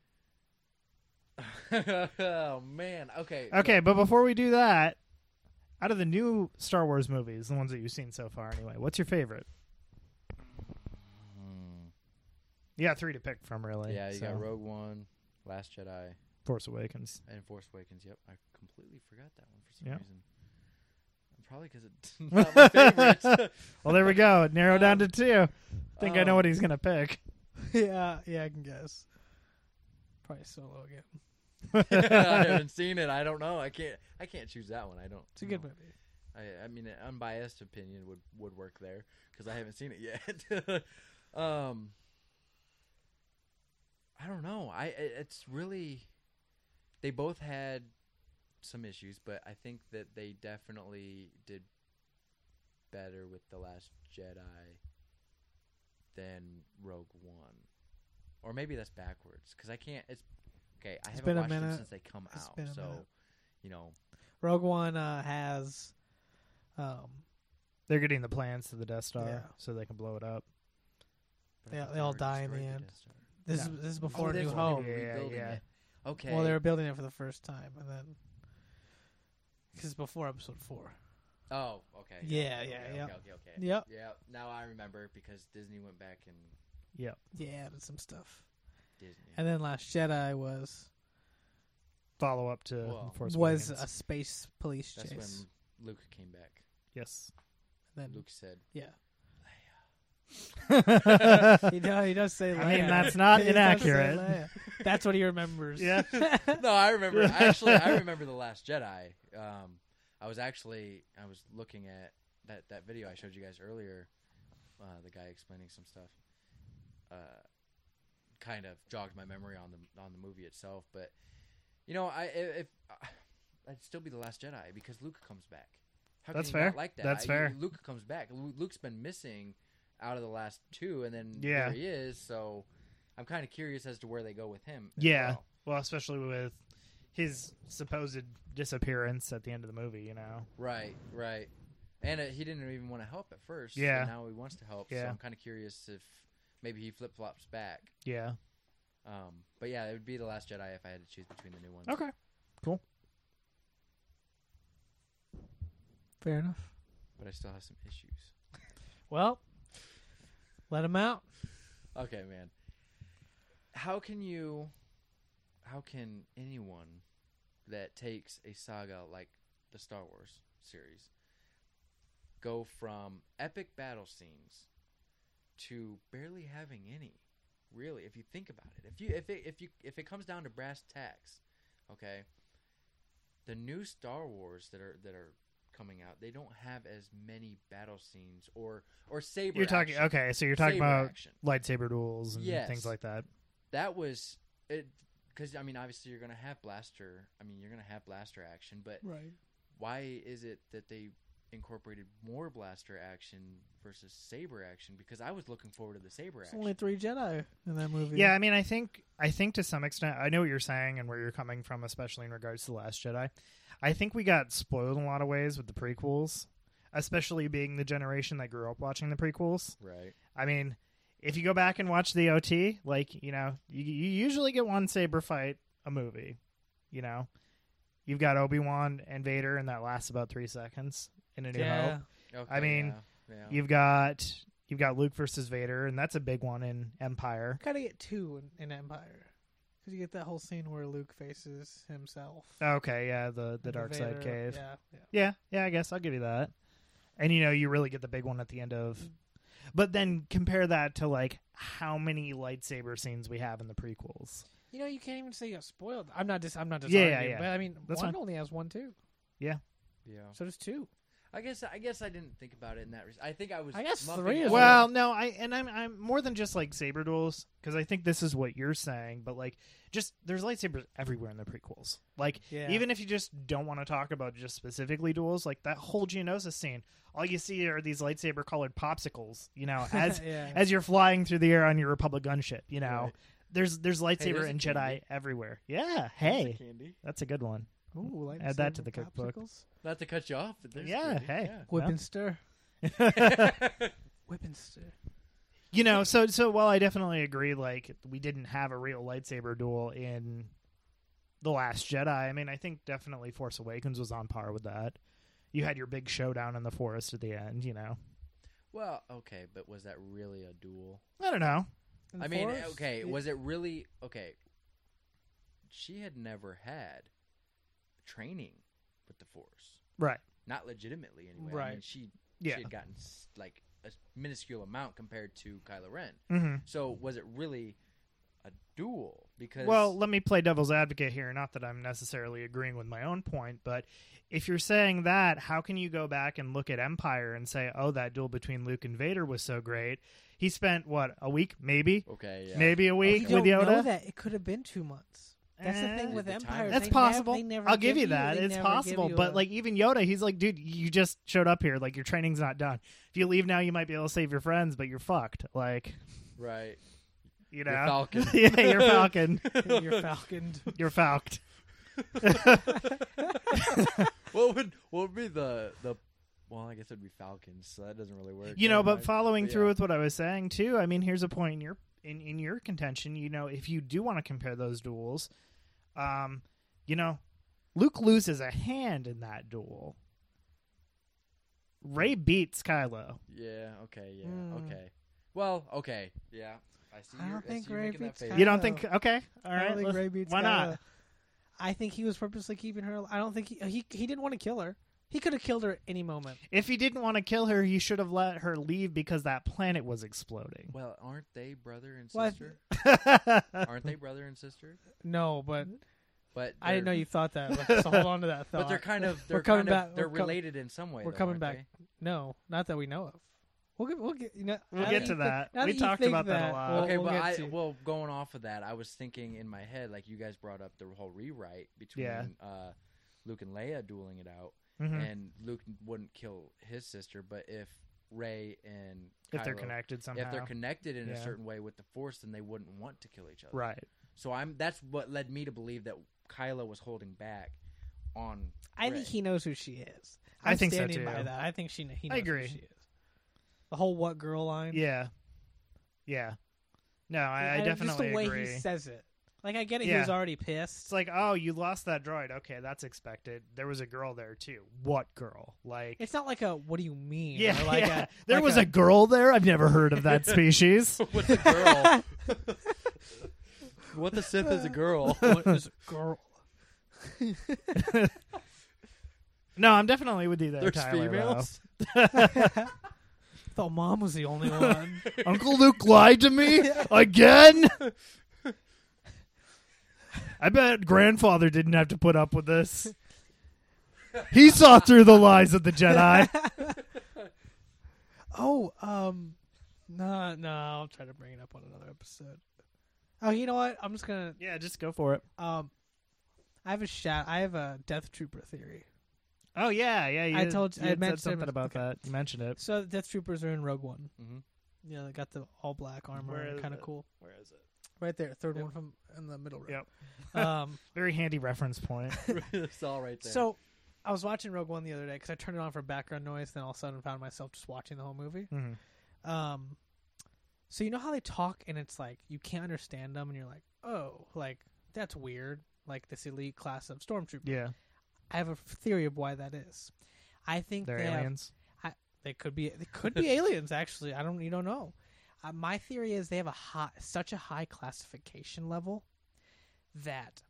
oh man. Okay. Okay, but before we do that, out of the new Star Wars movies, the ones that you've seen so far, anyway, what's your favorite? Hmm. You got three to pick from, really. Yeah, you so. got Rogue One, Last Jedi, Force Awakens. and Force Awakens. Yep, I completely forgot that one for some Yep. reason. Probably because it's not my favorite. Well, there we go. It narrowed down to two. I think I know Um, what he's gonna pick. yeah. Yeah, I can guess. Probably Solo again. I haven't seen it. I don't know. I can't. I can't choose that one. I don't. It's a good know. movie. I, I mean, an unbiased opinion would, would work there because I haven't seen it yet. um, I don't know. I it- it's really they both had some issues, but I think that they definitely did better with The Last Jedi then Rogue One, or maybe that's backwards because I can't. It's okay. I It's haven't been a watched them minute. since they come It's out, been a so minute. you know. Rogue One uh, has. Um, They're getting the plans to the Death Star Yeah. so they can blow it up. but I They- thought they all already die in the destroyed end. Death Star. this No. is this is Oh, before that's New right, Hope. they were Yeah, rebuilding yeah. it. Okay. Well, they were building it for the first time, and then because before Episode Four. Oh, okay. Yeah, okay, yeah, okay, yeah. Okay, okay, okay. Yep. Yeah. Now I remember because Disney went back and Yep. Yeah, added some stuff. Disney. And then Last Jedi was Follow up to Well, Force was Awakens. a space police That's chase. when Luke came back. Yes. And then Luke said, yeah, I he does. He does say. Leia. mean, that's not He does say inaccurate. Leia. That's what he remembers. Yeah. "No, I remember. Actually, I remember the Last Jedi. Um, I was actually I was looking at that, that video I showed you guys earlier. Uh, the guy explaining some stuff. Uh, kind of jogged my memory on the on the movie itself, but you know, I if uh, I'd still be the Last Jedi because Luke comes back. How That's can you not fair. like that? That's I- fair. Luke comes back. Lu- Luke's been missing out of the last two, and then Yeah. there he is. So I'm kind of curious as to where they go with him. as Yeah. well. Well, especially with his supposed disappearance at the end of the movie, you know. Right, right. And uh, he didn't even want to help at first. Yeah. And now he wants to help. So Yeah. I'm kind of curious if maybe he flip flops back. Yeah. Um, but yeah, it would be the Last Jedi if I had to choose between the new ones. Okay. Fair enough. But I still have some issues. Well, let him out. Okay, man. How can you? How can anyone that takes a saga like the Star Wars series go from epic battle scenes to barely having any? Really, if you think about it, if you if it if you if it comes down to brass tacks, okay, the new Star Wars that are that are coming out, they don't have as many battle scenes or or saber. You're talking action. okay, so you're talking Saber about action. lightsaber duels and Yes. things like that. That was it because I mean obviously you're gonna have blaster. I mean you're gonna have blaster action, but Right. why is it that they incorporated more blaster action versus saber action? Because I was looking forward to the saber There's action. only three Jedi in that movie. Yeah, I mean, I think I think to some extent, I know what you're saying and where you're coming from, especially in regards to the Last Jedi. I think we got spoiled in a lot of ways with the prequels, especially being the generation that grew up watching the prequels. Right. I mean, if you go back and watch the O T, like, you know, you, you usually get one saber fight a movie. You know, you've got Obi-Wan and Vader, and that lasts about three seconds in A New Yeah. Hope. Okay, I mean, yeah, yeah. You've got you've got Luke versus Vader, and that's a big one in Empire. Gotta get two in, in Empire. Because you get that whole scene where Luke faces himself. Okay, yeah, the the and dark side Vader- cave. Yeah, yeah. Yeah, yeah, I guess I'll give you that. And you know, you really get the big one at the end of. But then compare that to like how many lightsaber scenes we have in the prequels. You know, you can't even say you got spoiled. I'm not just. I'm not just. Yeah, yeah, arguing, yeah. But I mean, That's one fine. only has one too. yeah. So does two. I guess I guess I didn't think about it in that. Res- I think I was. I guess lumping three is all- Well, no, I and I'm I'm more than just like saber duels because I think this is what you're saying, but like just there's lightsabers everywhere in the prequels. Like Yeah. even if you just don't want to talk about just specifically duels, like that whole Geonosis scene, all you see are these lightsaber colored popsicles, you know, as yeah. as you're flying through the air on your Republic gunship, you know. Right. There's there's lightsaber there's a and Jedi candy. everywhere. Yeah, There's hey, a candy. that's a good one. Ooh, Add that to lightsaber the cookbook. popsicles. Not to cut you off, but there's Yeah, candy. hey. Whip Well. and stir. Whip and stir. You know, so so while I definitely agree, like we didn't have a real lightsaber duel in The Last Jedi. I mean, I think definitely Force Awakens was on par with that. You had your big showdown in the forest at the end. You know, Well, okay, but was that really a duel? I don't know. In I the mean, Force? okay, Yeah. was it really okay? She had never had training with the Force, Right? not legitimately anyway. I Right. mean, she Yeah. she had gotten s- like a minuscule amount compared to Kylo Ren. Mm-hmm. So was it really a duel? Because Well, let me play devil's advocate here. Not that I'm necessarily agreeing with my own point, but if you're saying that, how can you go back and look at Empire and say, "Oh, that duel between Luke and Vader was so great"? He spent what a week, maybe, okay, yeah. maybe a We week don't with Yoda. know that. It could have been two months. That's the Eh, thing with The Empire. time- That's they possible. Never, they never I'll give you you that. they It's never give possible. you But a- like even Yoda, he's like, dude, you just showed up here. Like your training's not done. If you leave now, you might be able to save your friends, but you're fucked. Like, Right. you know, You're Falcon. yeah, you're Falcon. you're falconed. You're falced. What would what would be the the? Well, I guess it'd be Falcons, so that doesn't really work. You know, Never but mind. following But through yeah. with what I was saying too, I mean, here's a point in your in, in your contention. You know, if you do want to compare those duels, um, you know, Luke loses a hand in that duel. Ray beats Kylo. Yeah. Okay. Yeah. Hmm. Okay. Well. Okay. Yeah. I see. I you're- don't think see you Ray making that beats face. Kylo. You don't think? Okay, all I right. don't think let's- Ray beats why Kylo. not? I think he was purposely keeping her. I don't think he he, he didn't want to kill her. He could have killed her at any moment. If he didn't want to kill her, he should have let her leave because that planet was exploding. Well, aren't they brother and What? sister? Aren't they brother and sister? No, but But I didn't know they're- you thought that. Like, so hold on to that thought. But they're kind of they're We're coming kind of, back- they're we're com- related in some way. we're though, coming aren't back. No, not that we know of. We'll get. We'll get. You know, We'll now get that to you think- that. now We you talked think about that a lot. they? we'll- Okay, we'll but get I to- well going off of that, I was thinking in my head like you guys brought up the whole rewrite between Yeah. uh, Luke and Leia dueling it out, Mhm. and Luke wouldn't kill his sister, but if Rey and If they're Kylo- connected somehow, if they're connected in Yeah. a certain way with the Force, then they wouldn't want to kill each other. right? So I'm that's what led me to believe that Kylo was holding back on. I Rey. think he knows who she is. I I'm think so, standing too. by that. I think she. He knows I agree. Who she is. The whole "what girl" line. Yeah, yeah. No, I, I And definitely just the way agree. he says it. Like I get it. Yeah. He was already pissed. It's like, oh, you lost that droid. Okay, that's expected. There was a girl there too. What girl? Like, It's not like a "what do you mean?" yeah, or like yeah. A, there like was a, girl there. I've never heard of that species. What the girl? What the Sith is a girl? what is a girl? No, I'm definitely with you there, There's Tyler. females. Thought mom was the only one. though. Uncle Luke lied to me again. I bet grandfather didn't have to put up with this. He saw through the lies of the Jedi. Oh, um, no, no. I'll try to bring it up on another episode. Oh, you know what? I'm just gonna. Yeah, just go for it. Um, I have a shout. I have a Death Trooper theory. Oh yeah, yeah. You, I told you- you I had mentioned said something it, about okay. that. You mentioned it. So the Death Troopers are in Rogue One. Mm-hmm. You know, they got the all black armor, Where is kind of it? cool. Where is it? Right there, third Yep. one from in the middle row. Yep. Um, Very handy reference point. It's all right there. so I was watching Rogue One the other day because I turned it on for background noise. Then all of a sudden found myself just watching the whole movie. Mhm. Um, so you know how they talk and it's like you can't understand them, and you're like, oh, like that's weird. Like this elite class of stormtrooper. Yeah, I have a theory of why that is. I think they're they have- aliens. they could be they could be aliens. Actually, I don't you don't know. Uh, my theory is they have a high, such a high classification level that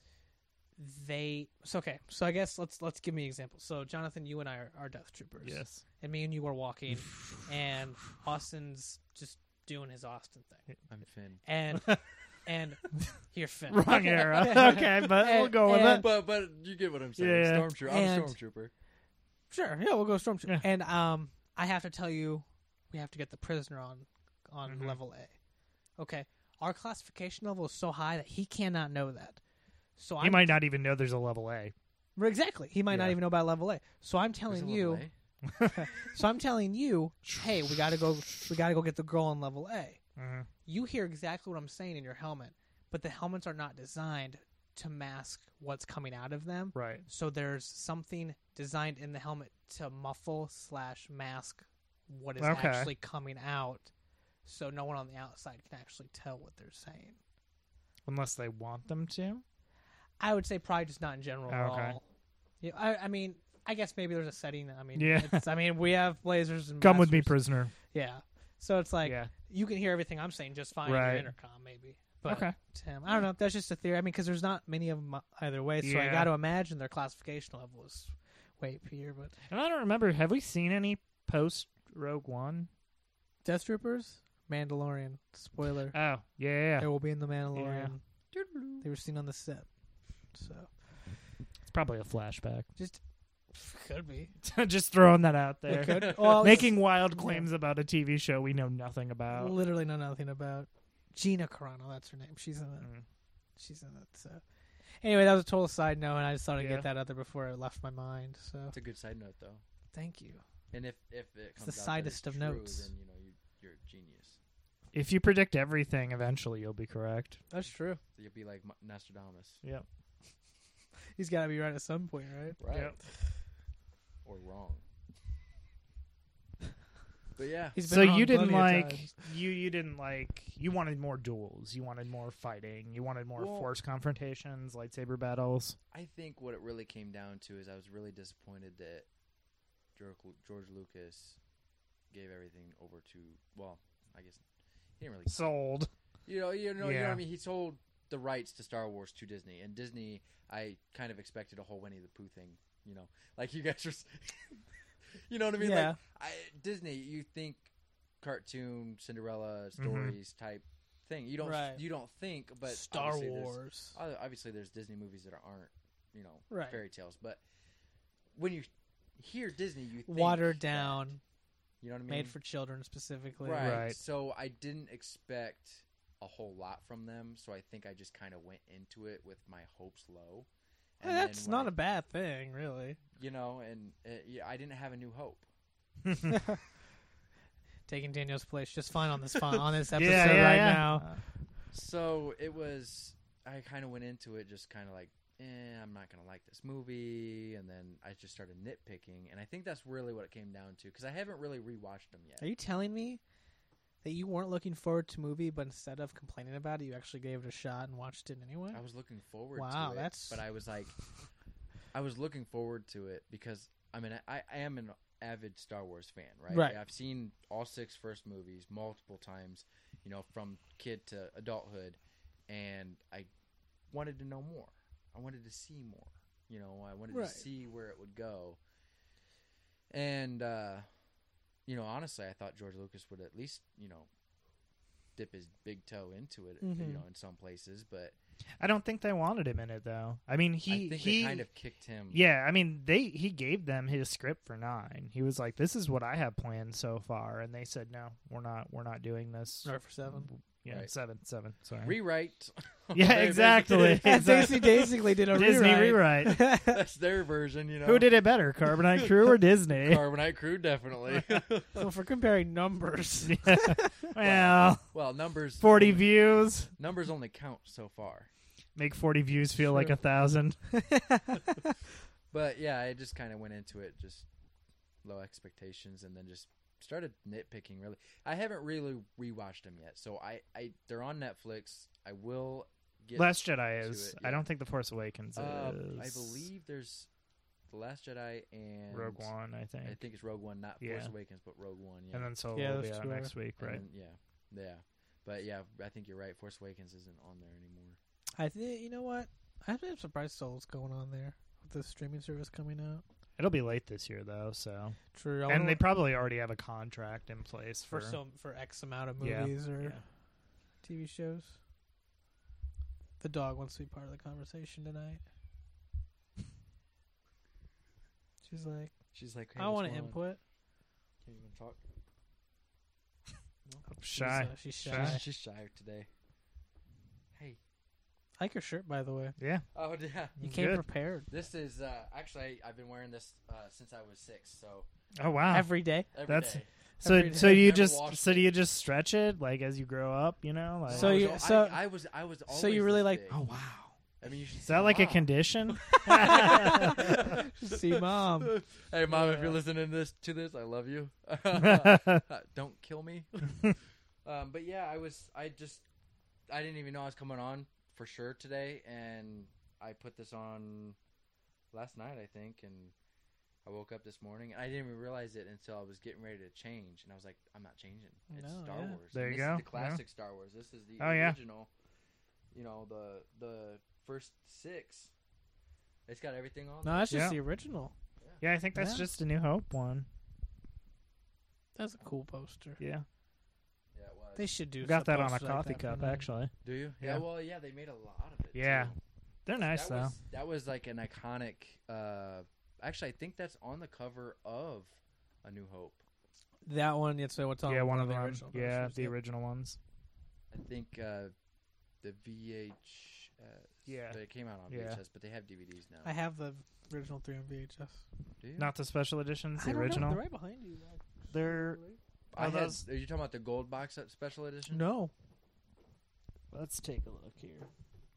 they. So okay, so I guess let's let's give me an example. So Jonathan, you and I are, are Death Troopers. Yes. And me and you are walking, and Austin's just doing his Austin thing, I'm Finn. and and you're Finn. Wrong era. Okay, but we'll And- go with and- it. But but you get what I'm saying. Yeah. Stormtrooper. I'm And- a stormtrooper. Sure, yeah, we'll go Stormtrooper. Yeah. And um, I have to tell you, we have to get the prisoner on on Mhm. level A. Okay, our classification level is so high that he cannot know that. So He I'm might not even know there's a level A. exactly. He might not Yeah. even know about level A. So I'm There's telling a you. level A. So I'm telling you, hey, we gotta go. We gotta go get the girl on level A. Mm-hmm. You hear exactly what I'm saying in your helmet, but the helmets are not designed to mask what's coming out of them. Right. So there's something designed in the helmet to muffle slash mask what is Okay. actually coming out, so no one on the outside can actually tell what they're saying. Unless they want them to. I would say probably just not in general at Okay. all. Yeah, I, I mean, I guess maybe there's a setting. I mean, Yeah. it's, I mean, we have lasers and Come with me, blasters. prisoner. Yeah, so it's like yeah. you can hear everything I'm saying just fine in Right. your intercom, maybe. But Okay. Tim, I don't know. That's just a theory. I mean, because there's not many of them either way, so I Yeah. got to imagine their classification level is way up here. But And I don't remember. Have we seen any post Rogue One? Death Troopers, Mandalorian. Spoiler: Oh, yeah. There will be in the Mandalorian. They were seen on the set, so It's probably a flashback. just could be. Just throwing that out It there. could. Well, Making wild claims about a T V show we know nothing about. literally know nothing about. Gina Carano, that's her name. She's in it. Mm. She's in it. So Anyway, that was a total side note, and I just thought I'd Yeah. get that out there before it left my mind. So It's a good side note, though. thank you. And if if it It's comes the out that sidest it's of true, notes. then you know you, you're a genius. If you predict everything, eventually you'll be correct. That's true. So you'll be like M- Nostradamus, Yep. He's got to be right at some point, right? right? Yep. Or wrong. But yeah, He's So been wrong you didn't plenty of like times. you you didn't like you wanted more duels. You wanted more fighting. You wanted more Well- force confrontations, lightsaber battles. I think what it really came down to is I was really disappointed that George, Lu- George Lucas gave everything over to, well, I guess he didn't really. Sold. You know, you know, you know Yeah. what I mean. He sold the rights to Star Wars to Disney, and Disney, I kind of expected a whole Winnie the Pooh thing. You know, like you guys are. s- You know what I mean? Yeah. Like I, Disney, you think cartoon Cinderella stories type thing. You don't. Right. You don't think, but Star obviously there's- Wars. Uh, Obviously, there's Disney movies that aren't, you know, Right. fairy tales. But when you hear Disney, you think Watered that. down, You know what I mean? made for children specifically. right. Right. So I didn't expect a whole lot from them. So I think I just kind of went into it with my hopes low. Well, then that's when not I- a bad thing, really. you know, and uh, yeah, I didn't have a new hope. Taking Daniel's place just fine on this fine, on this episode yeah, yeah, right yeah. now. Uh, So it was. I kind of went into it just kind of like, eh, I'm not gonna like this movie, and then I just started nitpicking, and I think that's really what it came down to because I haven't really rewatched them yet. Are you telling me that you weren't looking forward to movie, but instead of complaining about it, you actually gave it a shot and watched it anyway? I was looking forward Wow, to it, that's- but I was like, I was looking forward to it because I mean, I, I am an avid Star Wars fan, right? Right. I've seen all six first movies multiple times, you know, from kid to adulthood, and I wanted to know more. I wanted to see more. You know, I wanted Right. to see where it would go. And, uh, you know, honestly, I thought George Lucas would at least, you know, dip his big toe into it, Mhm. you know, in some places. But I don't think they wanted him in it though. I mean, he I think he they kind of kicked him. yeah. I mean, they he gave them his script for nine. He was like, "This is what I have planned so far," and they said, "No, we're not. We're not doing this." Or for seven. Yeah, Right. seven, seven. Sorry. Rewrite. Yeah, They exactly. basically- And Daisy basically did a Disney rewrite. rewrite. That's their version, you know. Who did it better, Carbonite Crew or Disney? Carbonite Crew, definitely. So if we're comparing numbers, Well, well, numbers. forty only, views Numbers only count so far. make forty views feel True. like a thousand. But yeah, I just kind of went into it just low expectations, and then just started nitpicking. Really, I haven't really rewatched them yet, so I, I they're on Netflix. I will get. Last Jedi to is. it, I yeah. don't think The Force Awakens Uh, is. I believe there's the Last Jedi and Rogue One. I think. I think it's Rogue One, not Yeah. Force Awakens, but Rogue One. Yeah, And then Solo Yeah, will be those out two are- next week, And right? then- yeah, yeah. But yeah, I think you're right. Force Awakens isn't on there anymore. I think you know what? I'm surprised Solo's going on there with the streaming service coming out. It'll be late this year though, so True, I and wonder they what- probably already have a contract in place for for. some for X amount of Yeah, movies or yeah. T V shows. The dog wants to be part of the conversation tonight. She's like, She's like, hey, I what's want to going on? input. Can you even talk? Shy. She's, uh, she's shy. Shy. She's, she's shy today. Hey. I like your shirt, by the way. Yeah. Oh yeah. You came Good. prepared This is uh, actually I've been wearing this uh, since I was six. So Oh wow. every day. every That's- day. so every so day. you Never just washed so it. do you just stretch it like as you grow up, you know? Like, So I was you- al- so- I, I was I was always so you really this like- big. oh wow. I mean, you should Is that like a wow. condition? See, mom. Hey mom, if you're listening to this to this, I love you. Uh, Don't kill me. um, but yeah, I was I just I didn't even know I was coming on for sure today, and I put this on last night, I think, and I woke up this morning, and I didn't even realize it until I was getting ready to change, and I was like, I'm not changing. It's No, Star yeah. Wars. There And you this go. Is the classic Star Wars. This is the Oh, yeah. original. You know, the the first six. It's got everything on. No, there. that's just Yeah. the original. Yeah, I think that's Yeah. just a New Hope one. That's a cool poster. Yeah. Yeah, it was. They should do. We got some that on a posters like coffee that for cup me. actually. Do you? Yeah. Yeah. Well, yeah, they made a lot of it. Yeah. too. They're nice that though. Was, that was like an iconic. Uh, actually, I think that's on the cover of A New Hope. That one, yeah. So what's on? Yeah, one of the them. original Yeah, posters, the yep. original ones. I think uh, the V H Yeah. But it came out on V H S, Yeah. but they have D V Ds now. I have the original three on V H S. Do you? Not the special editions, I the don't know. original. They're right behind you. actually. They're I Are had. those- Are you talking about the gold box set special edition? No, Let's take a look here.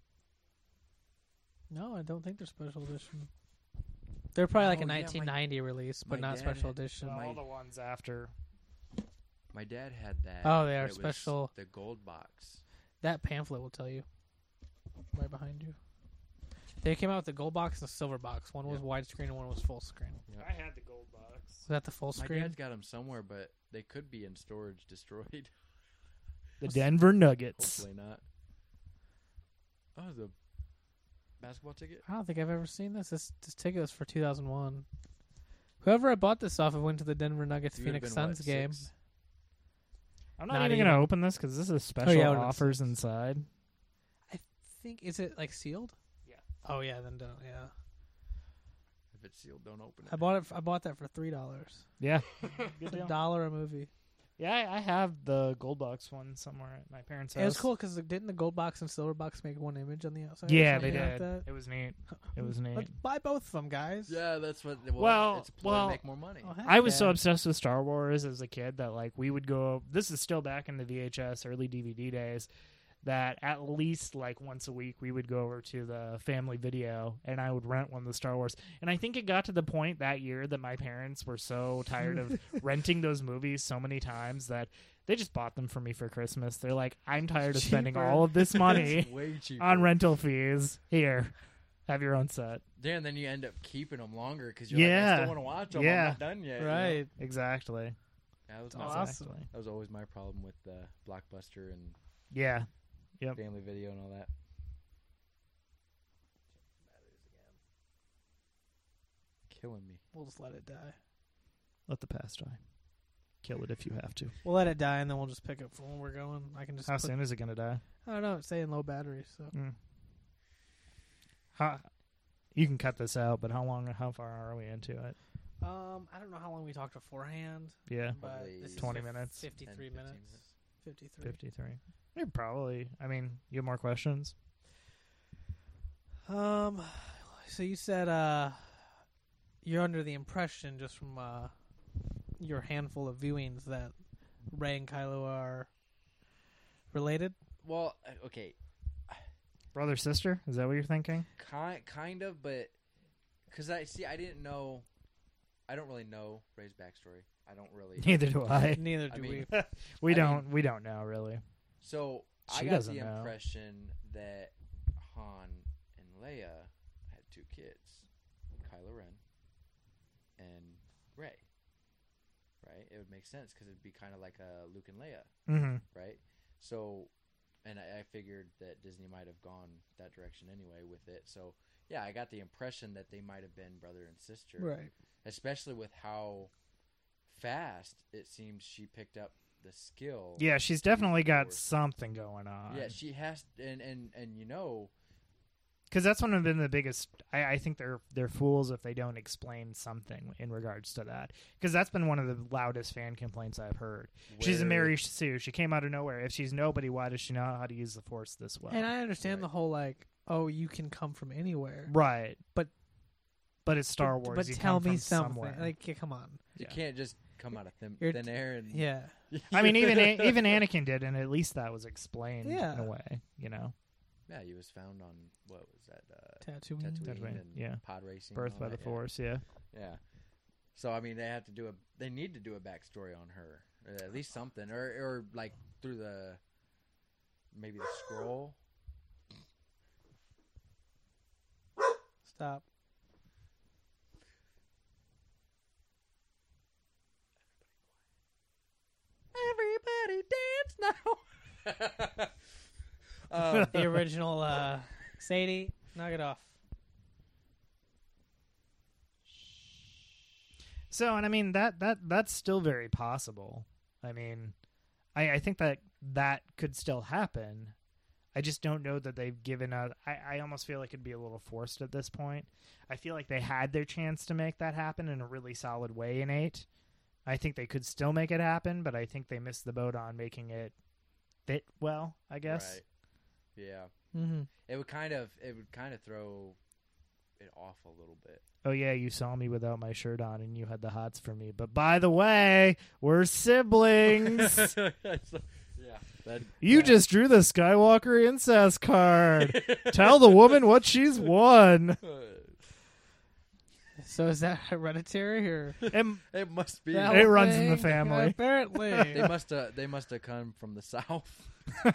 no, I don't think they're special edition. They're probably like Oh, a yeah, my- nineteen ninety release, but my not dad special had- edition. my- All the ones after. My dad had that. Oh, they are It was special. The gold box. That pamphlet will tell you. Right behind you. They came out with the gold box and the silver box. One was Yeah. widescreen and one was full screen. I had the gold box. Was that the full My screen? dad's got them somewhere, but they could be in storage, destroyed. The Denver Nuggets. Hopefully not. Oh, the basketball ticket. I don't think I've ever seen this. This, this ticket was for two thousand one. Whoever I bought this off of went to the Denver Nuggets You would've Phoenix been, what, Suns game. six? I'm not, Not even even. going to open this because this is special yeah, it would've been offers six. inside. I think is it like sealed? Yeah. Oh yeah, then don't. Yeah. If it's sealed, don't open it. I bought it. I bought that for three dollars. Yeah. It's a dollar a movie. Yeah, I, I have the gold box one somewhere at my parents' house. It was cool because didn't the gold box and silver box make one image on the outside? or Yeah, they something like did. that? It was neat. It was neat. Let's buy both of them, guys. Yeah, that's what. Well, Well, it's a ploy well, to make more money. Oh, heck I was so yeah. obsessed with Star Wars as a kid that like we would go. This is still back in the V H S early D V D days. That at least like once a week we would go over to the family video and I would rent one of the Star Wars. And I think it got to the point that year that my parents were so tired of renting those movies so many times that they just bought them for me for Christmas. They're like, I'm tired of spending Cheaper. all of this money It's way cheaper. on rental fees. Here, have your own set. Then, then you end up keeping them longer because you're like, I Yeah. still want to watch them. Yeah. I'm not done yet. you know? Right. Exactly. That was, Oh, my, awesome. Exactly. that was always my problem with uh, Blockbuster and Yeah. Yep. Family Video and all that. Killing me. We'll just let it die. Let the past die. Kill it if you have to. We'll let it die, and then we'll just pick up from where we're going. I can just. How put, soon is it going to die? I don't know. It's saying low battery, so Mm. How, you can cut this out, but how long, how far are we into it? um, I don't know how long we talked beforehand, Yeah, but Probably this is twenty fif- minutes. fifty-three ten, fifteen minutes, minutes. fifty-three. fifty-three. Yeah, probably. I mean, you have more questions? Um, so you said uh, you're under the impression just from uh, your handful of viewings that Rey and Kylo are related. Well, uh, okay, Brother, sister? Is that what you're thinking? kind kind of, but because I see, I didn't know. I don't really know Rey's backstory. I don't really. Neither do I. Neither I do mean- we. We I don't. we don't know really. So She I got doesn't the know. impression that Han and Leia had two kids, Kylo Ren and Rey. Right? It would make sense because it'd be kind of like a Luke and Leia, Mm-hmm. right? So, and I, I figured that Disney might have gone that direction anyway with it. So, yeah, I got the impression that they might have been brother and sister, Right. especially with how fast it seems she picked up the skill. Yeah, she's definitely got Force. something going on. Yeah, she has, and and and you know, Because that's one of been the biggest. I, I think they're they're fools if they don't explain something in regards to that. Because that's been one of the loudest fan complaints I've heard. She's a where- Mary Sue. She came out of nowhere. If she's nobody, why does she know how to use the Force this well? And I understand Right. the whole like, oh, you can come from anywhere. right, But- but it's Star But- Wars. But you tell come me from something. somewhere. Like, yeah, come on. You Yeah. can't just come out of thin, You're thin t- air and Yeah. I mean, even even Anakin did, and at least that was explained Yeah. in a way. You know, yeah, he was found on what was that? Uh, Tatooine. Tatooine Tatooine, and yeah. pod racing. and birth all by the that, Force. Yeah. Yeah. yeah. So I mean, they have to do a. They need to do a backstory on her, or at least something, or or like through the maybe the scroll. Stop. Everybody dance now. um, The original uh, Sadie, knock it off. So, and I mean that that that's still very possible. I mean, I I think that that could still happen. I just don't know that they've given a. I, I almost feel like it'd be a little forced at this point. I feel like they had their chance to make that happen in a really solid way in eight. I think they could still make it happen, but I think they missed the boat on making it fit well, I guess. Right. Yeah. Mm-hmm. It would kind of it would kind of throw it off a little bit. Oh yeah, you saw me without my shirt on, and you had the hots for me. But by the way, we're siblings. So, yeah, that, You that- just drew the Skywalker incest card. Tell the woman what she's won. So is that hereditary or And It must be. that It whole runs in the thing? family. Apparently, They must have. They must have come from the south.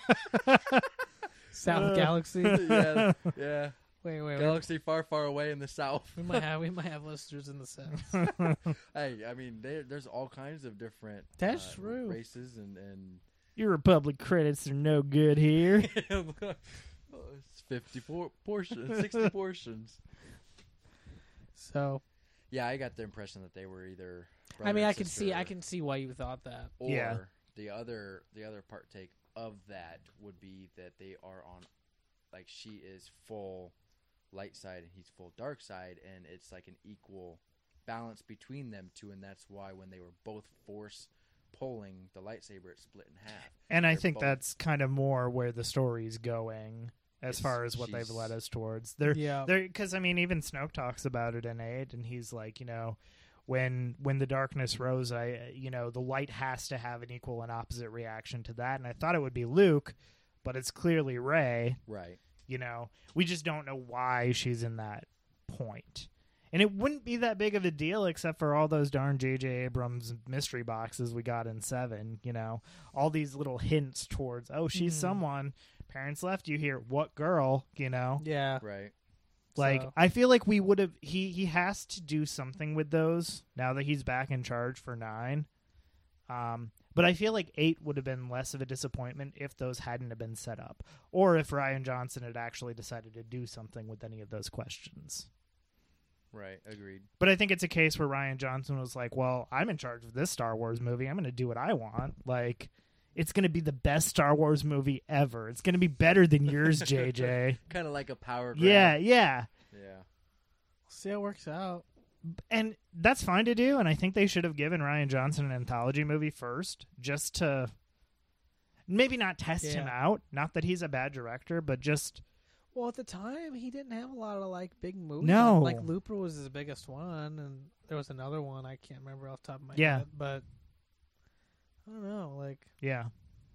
South Galaxy. yeah, yeah. Wait, wait, wait. Galaxy far, far away in the south. We might have we might have listeners in the south. Hey, I mean, there, there's all kinds of different That's uh, true. races and and your Republic credits are no good here. it's fifty-four portions, sixty portions. So Yeah, I got the impression that they were either. I brother mean, and I can see sister, I can see why you thought that. Or Yeah. the other the other partake of that would be that they are on, like she is full light side and he's full dark side, and it's like an equal balance between them two, and that's why when they were both force pulling the lightsaber, it split in half. And I They're think both- that's kind of more where the story's going as It's- far as what they've she's- led us towards. They're Yeah. There, because I mean, even Snoke talks about it in eight, and he's like, you know, when when the darkness rose, I, you know, the light has to have an equal and opposite reaction to that. And I thought it would be Luke, but it's clearly Rey. Right. You know, we just don't know why she's in that point. And it wouldn't be that big of a deal except for all those darn J J Abrams mystery boxes we got in seven. You know, all these little hints towards, oh, she's Mhm. someone. Parents left you here. What girl? You know. Yeah. Right. Like, So- I feel like we would have. He he has to do something with those now that he's back in charge for nine. Um, but I feel like eight would have been less of a disappointment if those hadn't have been set up, or if Rian Johnson had actually decided to do something with any of those questions. Right. Agreed. But I think it's a case where Rian Johnson was like, "Well, I'm in charge of this Star Wars movie. I'm going to do what I want. Like, it's going to be the best Star Wars movie ever. It's going to be better than yours, J J." Kind of like a power grab. Yeah, yeah. Yeah. See how it works out. And that's fine to do, and I think they should have given Rian Johnson an anthology movie first, just to maybe not test him Yeah. out. Not that he's a bad director, but just Well, at the time, he didn't have a lot of like big movies. No. like Looper was his biggest one, and there was another one I can't remember off the top of my Yeah. head. But I don't know, like yeah.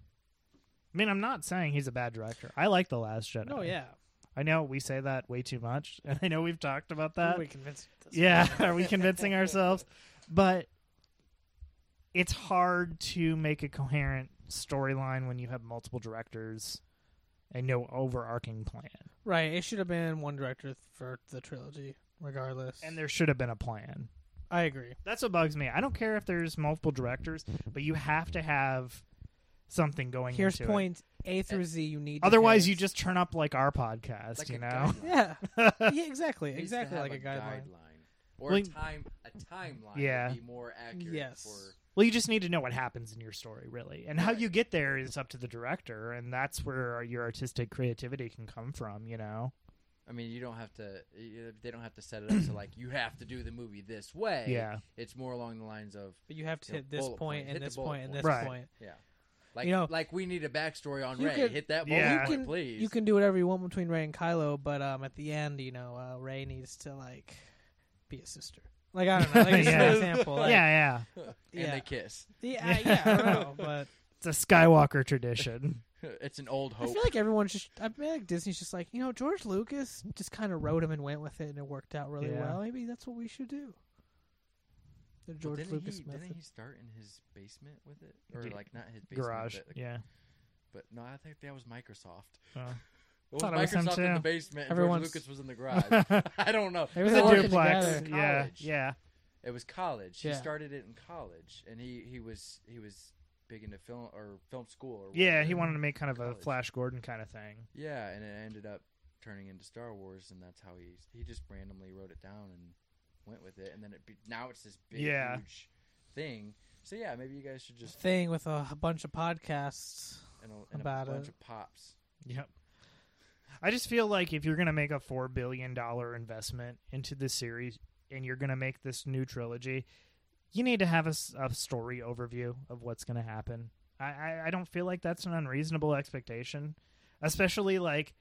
I mean, I'm not saying he's a bad director. I like The Last Jedi. no, yeah, I know we say that way too much, and I know we've talked about that. we convinced. This Yeah, one. are we convincing ourselves? But it's hard to make a coherent storyline when you have multiple directors and no overarching plan. Right. It should have been one director for the trilogy, regardless. And there should have been a plan. I agree. That's what bugs me. I don't care if there's multiple directors, but you have to have something going Here's into point A through Z. You need. it. to Otherwise, hit. you just turn up like our podcast, Like you a know? guideline. Yeah. yeah. Exactly. Needs to Exactly have like a guideline. Or Well, a time a timeline yeah. would be more accurate Yes. for Well, you just need to know what happens in your story, really. And how you get there is up to the director, and that's where your artistic creativity can come from, you know? I mean, you don't have to you- they don't have to set it up so like you have to do the movie this way. Yeah. It's more along the lines of But you have to You know, hit this bullet point point. and Hit the this bullet point and point. this Right. point. yeah. Like You know- like we need a backstory on You Ray. could- Hit that Yeah. bullet You point, can- please. You can do whatever you want between Ray and Kylo, but um, at the end, you know, uh, Ray needs to like be a sister. Like I don't know, like just Yeah. an example. Like, yeah, yeah. and yeah. they kiss. yeah, I- yeah. I don't know, but It's a Skywalker tradition. It's an old I hope. feel like everyone's just. I feel like Disney's just like, you know, George Lucas just kind of wrote him and went with it, and it worked out really Yeah. well. Maybe that's what we should do. The Well, George didn't Lucas he, method. Didn't he start in his basement with it, or Yeah. like not his basement, Garage. But, Yeah. but no, I think that was Microsoft. Oh. It was Thought it was him Microsoft in too. the basement. And Everyone's- George Lucas was in the garage. I don't know. It was It's a all working duplex. together. Yeah, College. yeah. It was college. He Yeah. started it in college, and he, he was he was big into film or film school. Or Yeah, whatever. he wanted to make kind of a College. Flash Gordon kind of thing. Yeah, and it ended up turning into Star Wars, and that's how he he just randomly wrote it down and went with it, and then it be, now it's this big Yeah. huge thing. So yeah, maybe you guys should just Thing with a, a bunch of podcasts. and a, and about a bunch it. of pops. Yep. I just feel like if you're going to make a four billion dollars investment into this series and you're going to make this new trilogy, you need to have a, s- a story overview of what's going to happen. I, I, I don't feel like that's an unreasonable expectation, especially like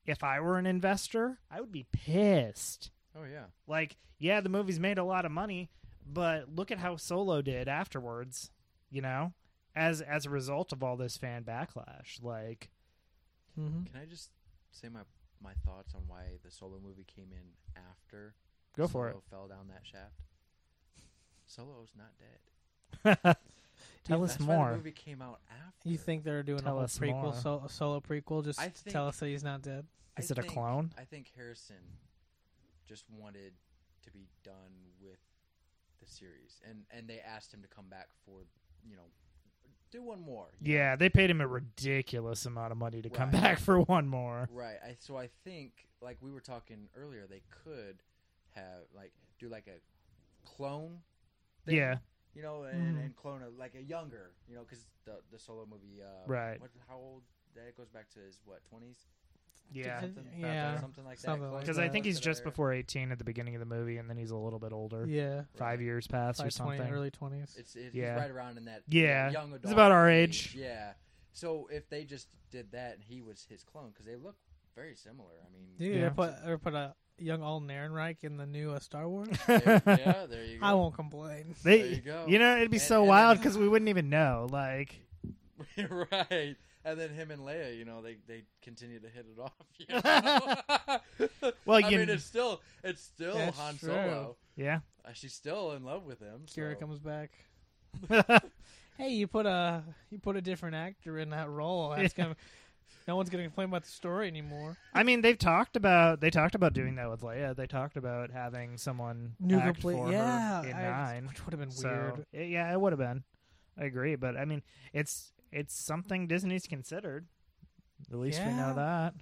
if I were an investor, I would be pissed. Oh yeah. Like, yeah, the movie's made a lot of money, but look at how Solo did afterwards, you know, as as a result of all this fan backlash. Like, Mm-hmm. Can I just say my my thoughts on why the Solo movie came in after go for Solo fell down that shaft? Solo's not dead. it. Tell That's us why more. the movie came out after. You think they're doing Tell a whole us more. prequel, so, a solo prequel, just I to think- tell us that he's not dead? I Is it a think- clone? I think Harrison just wanted to be done with the series, and and they asked him to come back for, you know, do one more. you Yeah, know? they paid him a ridiculous amount of money to come Right. back for one more. Right. I, so I think, like we were talking earlier, they could have like do like a clone. Thing, Yeah, You know, and, Mhm. and clone a, like a younger. You know, because the the Solo movie. Uh, Right. What? How old? That goes back to his what twenties. yeah. Something, Yeah, Something like something that. like Because that. I think he's Close to just that before eighteen at the beginning of the movie, and then he's a little bit older. Yeah, Five Right. years past or like something. twenty, early twenties. It's it, Yeah. he's right around in that Yeah. young He's adult about our age. Yeah. So if they just did that and he was his clone, because they look very similar. I mean, Dude, Yeah. or put or put a young Alden Ehrenreich in the new uh, Star Wars. there, yeah, there you go. I won't complain. They, There you go. you know, it'd be And- so and wild then- because we wouldn't even know. Like, Right. And then him and Leia, you know, they, they continue to hit it off. You know? Well, I you- mean, it's still it's still That's Han true. Solo. yeah. Uh, she's still in love with him. Kira so. comes back. Hey, you put a you put a different actor in that role. That's Yeah. gonna. No one's gonna complain about the story anymore. I mean, they've talked about they talked about doing that with Leia. They talked about having someone New act complete, for yeah, her in I- nine. which would have been So weird. it- yeah, it would have been. I agree, but I mean, it's it's something Disney's considered. At least we Yeah. know that.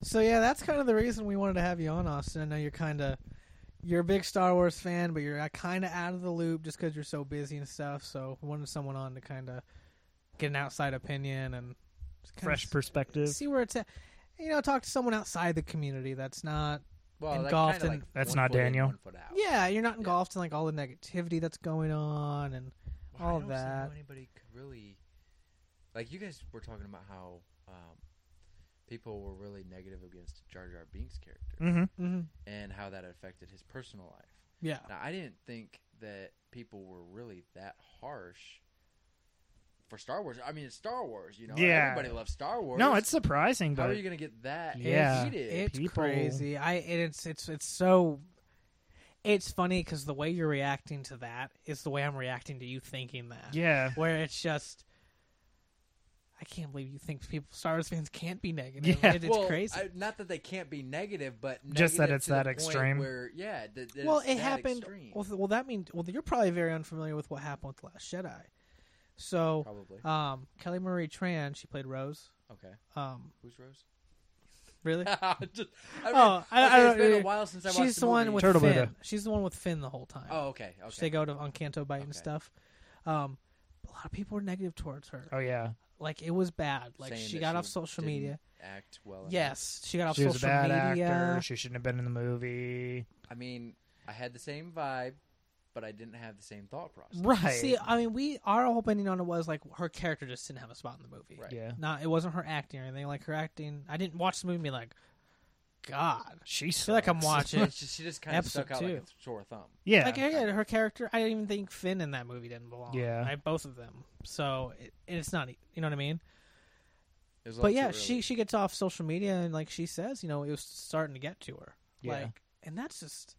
So yeah, that's kind of the reason we wanted to have you on, Austin. I know you're kind of you're a big Star Wars fan, but you're kind of out of the loop just because you're so busy and stuff. So we wanted someone on to kind of get an outside opinion and just kinda Fresh s- perspective. see where it's at. You know, talk to someone outside the community that's not. Well, like, engulfed kinda in- like That's one not foot in, Daniel. one foot out. Yeah, you're not engulfed in like all the negativity that's going on and Well, all I of don't see how that. anybody could really, like, you guys were talking about how um, people were really negative against Jar Jar Binks' character Mm-hmm. Mm-hmm. and how that affected his personal life. Yeah. Now, I didn't think that people were really that harsh for Star Wars. I mean, it's Star Wars, you know. Yeah. Everybody loves Star Wars. No, it's surprising, how but are you going to get that Yeah. heated? It's People- crazy. I and it's it's it's so. It's funny because the way you're reacting to that is the way I'm reacting to you thinking that. yeah, Where it's just, I can't believe you think people Star Wars fans can't be negative. Yeah. It- it's well, crazy. I, not that they can't be negative, but Just that negative it's to the that point extreme. Where, yeah, that, that well, it's it that happened. extreme. Well, th- well, that means well, you're probably very unfamiliar with what happened with the Last Jedi. So, Probably. um, Kelly Marie Tran, she played Rose. Okay. Um, Who's Rose? really? Just, I mean, Oh, I- okay, I it's been don't- a while since I watched She's the, the one movie. with Turtle Finn. Buddha. She's the one with Finn the whole time. Oh, okay. Okay. They go to on Canto Bight and Okay. stuff. Um, a lot of people were negative towards her. oh yeah, Like it was bad. Like Saying she that got she off social didn't media. Act well. enough. Yes, she got off she was a social bad media. actor. She shouldn't have been in the movie. I mean, I had the same vibe, but I didn't have the same thought process. Right. See, I mean, we our whole opinion on it was like her character just didn't have a spot in the movie. Right. Yeah, Not it wasn't her acting or anything. Like her acting, I didn't watch the movie and be like, God. she I feel like I'm sucks. watching. It's just, she just kind of Episode stuck out two. like a sore thumb. Yeah, Like yeah, her character, I didn't even think Finn in that movie didn't belong. Yeah. I, both of them. So it, it's not, you know what I mean. It was a But little yeah, too she early. she gets off social media and like she says, you know, it was starting to get to her. Yeah. Like, and that's just,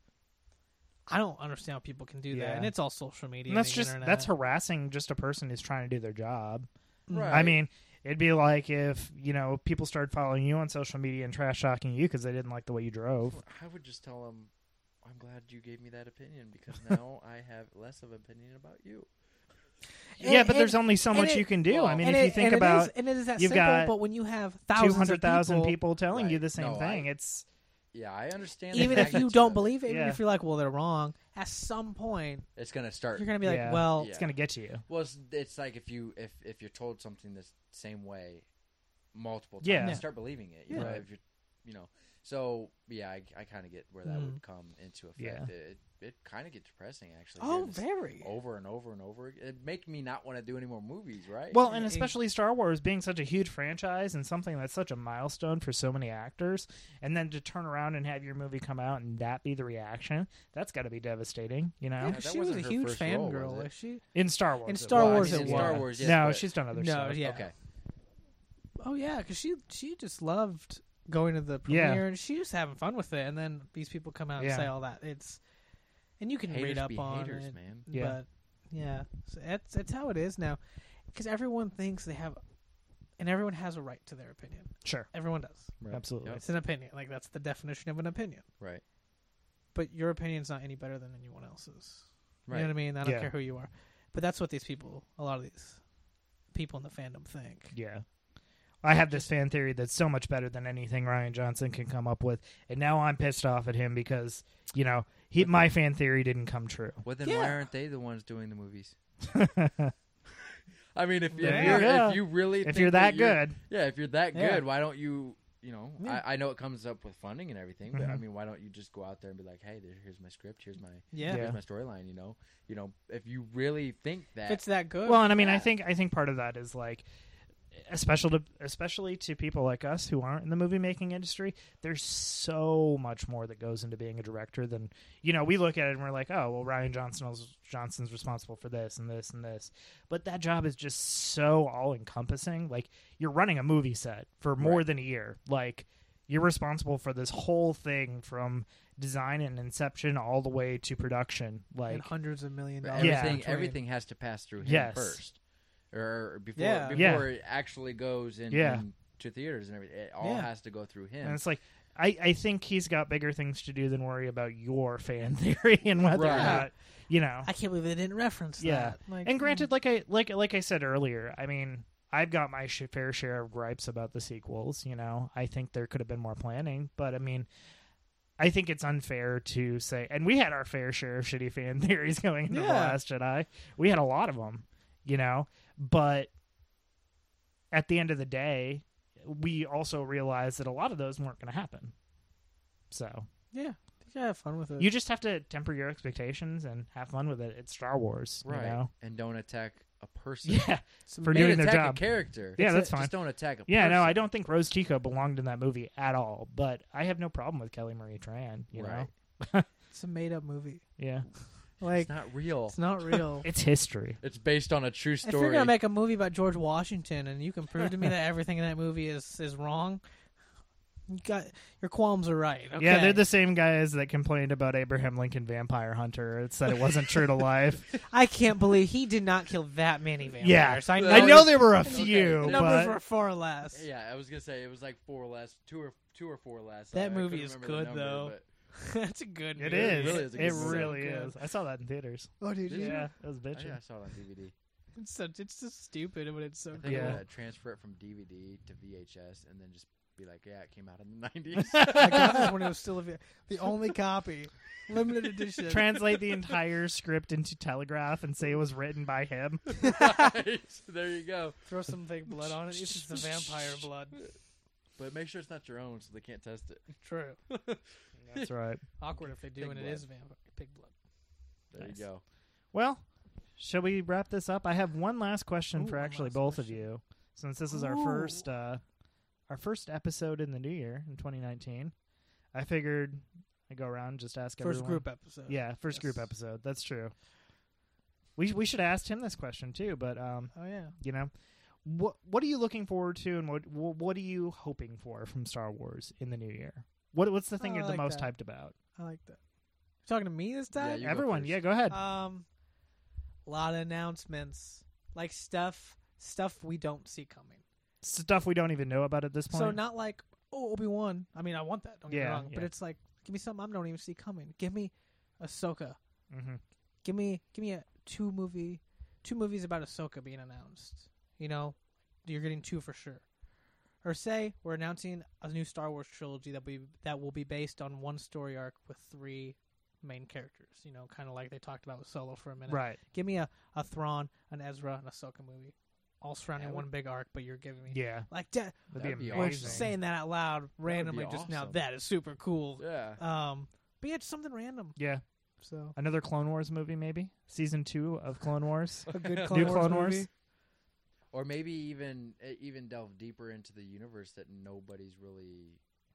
I don't understand how people can do that. Yeah. And it's all social media. and that's the just internet. that's harassing just a person who's trying to do their job. Right. I mean, it'd be like if you know people started following you on social media and trash talking you because they didn't like the way you drove. I would just tell them, I'm glad you gave me that opinion because now I have less of an opinion about you. And- yeah, but and- there's only so and much it- you can do. well, I mean, and if it- you think and it about is- and it is that you've simple, got but when you have two thousands hundred thousand people, people telling Right. you the same No, thing, I- it's Yeah, I understand. even the if you magnitude don't of believe it, even Yeah. if you're like, well, they're wrong, at some point it's gonna start. you're gonna be like, Yeah. well, Yeah. it's gonna get to you. Well, it's, it's like if you if if you're told something the same way multiple times, Yeah. you start believing it. You Yeah. know, if you're, you know. So yeah, I, I kind of get where that Mm. would come into effect. Yeah. It it kind of gets depressing actually. oh, hearing this very. over and over and over. It make me not want to do any more movies, right? Well, and It- especially Star Wars being such a huge franchise and something that's such a milestone for so many actors, and then to turn around and have your movie come out and that be the reaction, that's got to be devastating, you know? Yeah, Yeah, 'cause that she was a wasn't her huge first role, fangirl. was it? Like she, In Star Wars. In it Star was. Wars in it Star was. Wars, yes, no, but- she's done other no, stuff. yeah. Okay. Oh yeah, because she she just loved going to the Yeah. premiere and she was having fun with it. And then these people come out and Yeah. say all that. It's and you can Haters read up be on haters, it, man. Yeah. but yeah, so that's that's how it is now. Because everyone thinks they have, and everyone has a right to their opinion. Sure, Everyone does. Right. absolutely. Yep. It's an opinion. Like that's the definition of an opinion. Right. But your opinion's not any better than anyone else's. You Right. know what I mean? I don't Yeah. care who you are. But that's what these people, a lot of these people in the fandom think. Yeah. I have this fan theory that's so much better than anything Ryan Johnson can come up with, and now I'm pissed off at him because, you know, he my fan theory didn't come true. Well, then Yeah. why aren't they the ones doing the movies? I mean, if, if There you're you go. if you really If think you're that you're- good, yeah, if you're that Yeah. good, why don't you? You know, Yeah. I, I know it comes up with funding and everything, but I Mhm. mean, why don't you just go out there and be like, hey, there, here's my script, here's my Yeah. here's my storyline. You know, you know, if you really think that, If it's that good. well, and I mean, I yeah. think I think part of that is like, especially to especially to people like us who aren't in the movie making industry, there's so much more that goes into being a director than you know. We look at it and we're like, oh, well, Ryan Johnson Johnson's responsible for this and this and this, but that job is just so all encompassing. Like you're running a movie set for more Right. than a year, like. You're responsible for this whole thing from design and inception all the way to production. and Like, hundreds of million but dollars. Yeah. everything between. everything has to pass through him Yes. first, or before Yeah. before Yeah. it actually goes in, Yeah. in to theaters and everything. It all Yeah. has to go through him. and it's like, I, I think he's got bigger things to do than worry about your fan theory and whether or Right. not, you know. I can't believe they didn't reference Yeah. that. Like, And granted, like I like like I said earlier, I mean, I've got my sh- fair share of gripes about the sequels. You know, I think there could have been more planning, but I mean, I think it's unfair to say, and we had our fair share of shitty fan theories going into Yeah. The Last Jedi. We had a lot of them, you know, but at the end of the day, we also realized that a lot of those weren't going to happen. So Yeah, you gotta have fun with it. you just have to temper your expectations and have fun with it. It's Star Wars, Right. you know? And don't attack a person. Yeah, Some for You can doing their attack job. a character. Yeah, That's that's it. fine. Just don't attack a Yeah, person. no, I don't think Rose Tico belonged in that movie at all, but I have no problem with Kelly Marie Tran, you Right. know? It's a made up movie. Yeah. Like It's not real. it's not real. It's history. It's based on a true If story. you're gonna make a movie about George Washington and you can prove to me that everything in that movie is is wrong, you got your qualms are right. Okay? Yeah, they're the same guys that complained about Abraham Lincoln Vampire Hunter. It said it wasn't true to life. I can't believe he did not kill that many vampires. Yeah. I know, I know there were a Okay, few, the the numbers but were far less. yeah, I was gonna say it was like four less, two or two or four less. That I- I movie couldn't is remember the good, number, though. but- That's a good it movie. is. really is a It good movie. really So good. is. I saw that in theaters. Oh, did you? Yeah, it was I, bitchin'. yeah, I saw it on D V D. It's so it's just stupid, but it's so I good. think Yeah. I'm gonna transfer it from D V D to V H S and then just be like, yeah, it came out in the nineties. I got this when it was still a, vi- the only copy, limited edition. Translate the entire script into Telegraph and say it was written by him. Right. There you go. Throw some fake blood on it. It's just the vampire blood. But make sure it's not your own, so they can't test it. True. That's right. Awkward if they do, Pig and it blood. is vampire pig blood. There Nice. you go. Well, shall we wrap this up? I have one last question Ooh, for one actually last both of question. you, since this is our Ooh. first uh, our first episode in the new year in twenty nineteen. I figured I'd go around and just ask First everyone. group episode. Yeah, first group Yes. episode. That's true. We we should have asked him this question too, but um, Oh yeah. you know, what what are you looking forward to, and what what, what are you hoping for from Star Wars in the new year? What what's the thing Oh, you're I the like most that. hyped about? I like that. You talking to me this Yeah, time? you go Everyone, first. yeah, go ahead. Um, a lot of announcements, like stuff stuff we don't see coming. Stuff we don't even know about at this point. So not like oh Obi-Wan. I mean, I want that. Don't get me Yeah, wrong, but yeah. it's like give me something I don't even see coming. Give me Ahsoka. hmm Give me give me a two movie, two movies about Ahsoka being announced. You know, you're getting two for sure. Or say we're announcing a new Star Wars trilogy that we that will be based on one story arc with three main characters. You know, kind of like they talked about with Solo for a minute. Right. Give me a, a Thrawn, an Ezra, an Ahsoka movie, all surrounding That one would- big arc. But you're giving me Yeah. like that. That'd, That'd be be amazing. We're just saying that out loud randomly just now. awesome. That is super cool. Yeah. Um, but yeah, it's something random. Yeah. So Another Clone Wars movie, maybe season two of Clone Wars. a good New Clone Wars Clone Wars. movie. Or maybe even eh, even delve deeper into the universe that nobody's really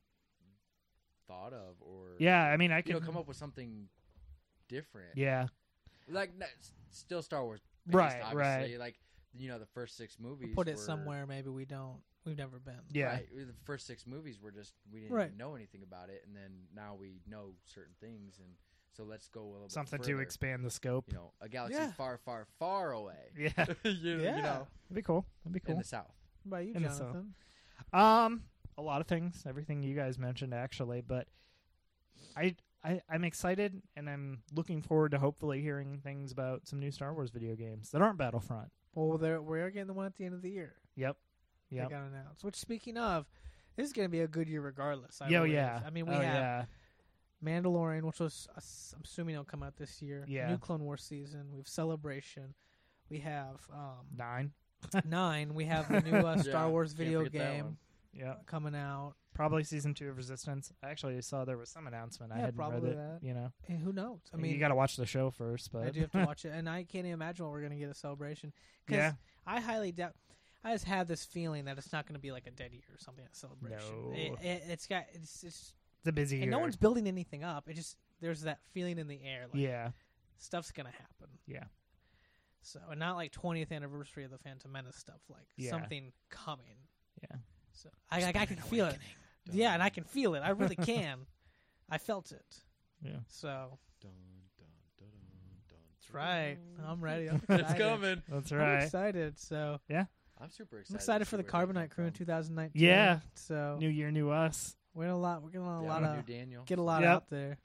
thought of, or Yeah, I mean, I you could know, come up with something different. Yeah. Like n- s- still Star Wars, based, Right, Obviously, like you know, the first six movies. Put it were- somewhere maybe we don't. We've never been. Yeah. Right, the first six movies were just we didn't Right. even know anything about it, and then now we know certain things, and so let's go a little Something bit to further. expand the scope. You know, a galaxy Yeah. far, far, far away. Yeah. you, Yeah. you know, That'd be cool. That'd be in cool. the south. What about you, In the South. Jonathan? Um, a lot of things, everything you guys mentioned actually, but I, I I'm excited and I'm looking forward to hopefully hearing things about some new Star Wars video games that aren't Battlefront. Well, there we're getting the one at the end of the year. Yep. Yep. They got announced. Which, speaking of, this is going to be a good year regardless. I Yo, believe. yeah. I mean, we oh, have yeah. Mandalorian, which was uh, I'm assuming it'll come out this year. Yeah. New Clone Wars season. We have Celebration. We have um, Nine. Nine. We have the new uh, Star Yeah, Wars can't video forget that game one. Yeah. coming out. Probably season two of Resistance. I actually saw there was some announcement. I Yeah, hadn't read probably it. that. You know, And who knows? I mean, you got to watch the show first, but I do have to watch it, and I can't even imagine what we're going to get a Celebration. 'Cause Yeah. I highly doubt. I just have this feeling that it's not going to be like a dead year or something at Celebration. No. It, it, it's got it's, it's it's a busy and year. no one's building anything up. It just there's that feeling in the air, like yeah. stuff's going to happen. Yeah. So and not like twentieth anniversary of the Phantom Menace stuff, like Yeah. something coming. Yeah. So I I, I can feel it. Yeah, and I can feel it. I really can. I felt it. Yeah. So Dun, dun, dun, dun, dun, that's right. I'm ready. I'm It's excited. coming. That's I'm right. excited. So I'm super excited. I'm excited to for see the where they Carbonite come crew in from. two thousand nineteen. Yeah. So New year, new us. we're gonna a lot. We're gonna a Yeah, lot new of Daniel. get a lot Yep. out there.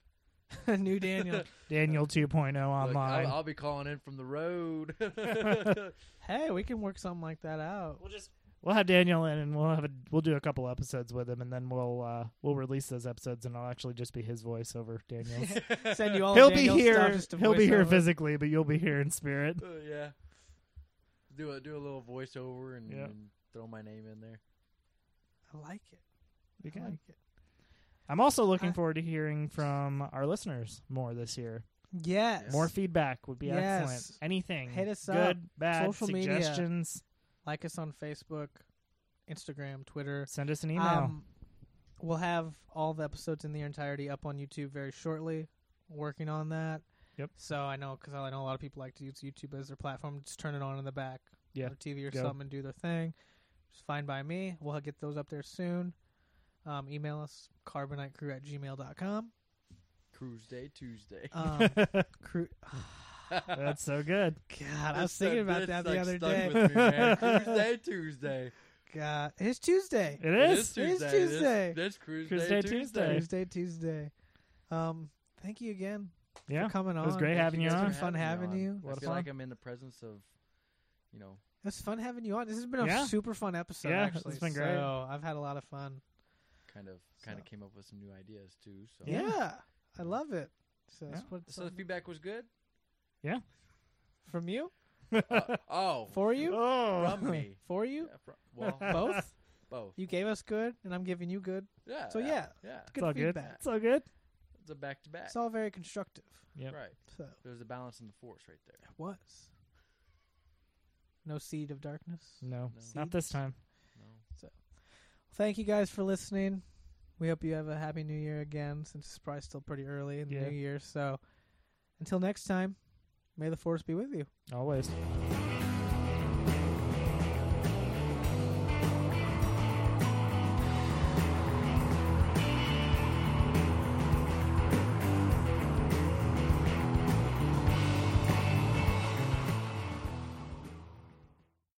New Daniel. Daniel two point oh Look, online. I'll, I'll be calling in from the road. Hey, we can work something like that out. We'll just we'll have Daniel in, and we'll have a we'll do a couple episodes with him, and then we'll uh, we'll release those episodes, and it'll actually just be his voice over Daniel's. Send you all. he'll of be Daniel's stuff here. just to He'll be voice here over. physically, but you'll be here in spirit. Uh, yeah. Do a do a little voiceover and, Yep. and throw my name in there. I like it. We I can. like it. I'm also looking I- forward to hearing from our listeners more this year. Yes. More feedback would be Yes. excellent. Anything. Hit us good, up. bad, Social media. suggestions. Like us on Facebook, Instagram, Twitter. Send us an email. Um, we'll have all the episodes in their entirety up on YouTube very shortly. Working on that. Yep. So I know because I know a lot of people like to use YouTube as their platform. Just turn it on in the back, Yeah. on the T V or Go. something, and do their thing. It's fine by me. We'll get those up there soon. Um, email us carbonitecrew at gmail dot com. Cruise Day Tuesday. Um, crew. That's so good. God, I was This thinking stuck- about this that the stuck- other stuck day. with me, man. Cruise Day Tuesday. God, it's Tuesday. It It is. is It is Tuesday. Tuesday. This, this Cruise, Cruise Day, Day Tuesday. Tuesday. Tuesday, Tuesday. Um, thank you again Yeah. for coming on. It was great Thank having you guys on. for It's been fun having me you. on. What I a feel fun. like I'm in the presence of, you know, It was fun having you on. This has been a Yeah. super fun episode. Yeah, actually. it's been great. So I've had a lot of fun. kind of kind of So. came up with some new ideas too. So Yeah, Yeah. I love it. So, that's Yeah. what- So the feedback was good. from you, Uh, oh, for you, Oh. from me. for you, Yeah, fro- well, both. both. You gave us good, and I'm giving you good. Yeah. So yeah, yeah. It's Good all good. feedback. It's all good. It's a back to back. It's all very constructive. Yep. Right. So There's a balance in the force right there. it was no seed of darkness. No, No. not this time. No. Thank you guys for listening. We hope you have a happy new year again, since it's probably still pretty early in the Yeah. new year. So until next time, may the force be with you. Always.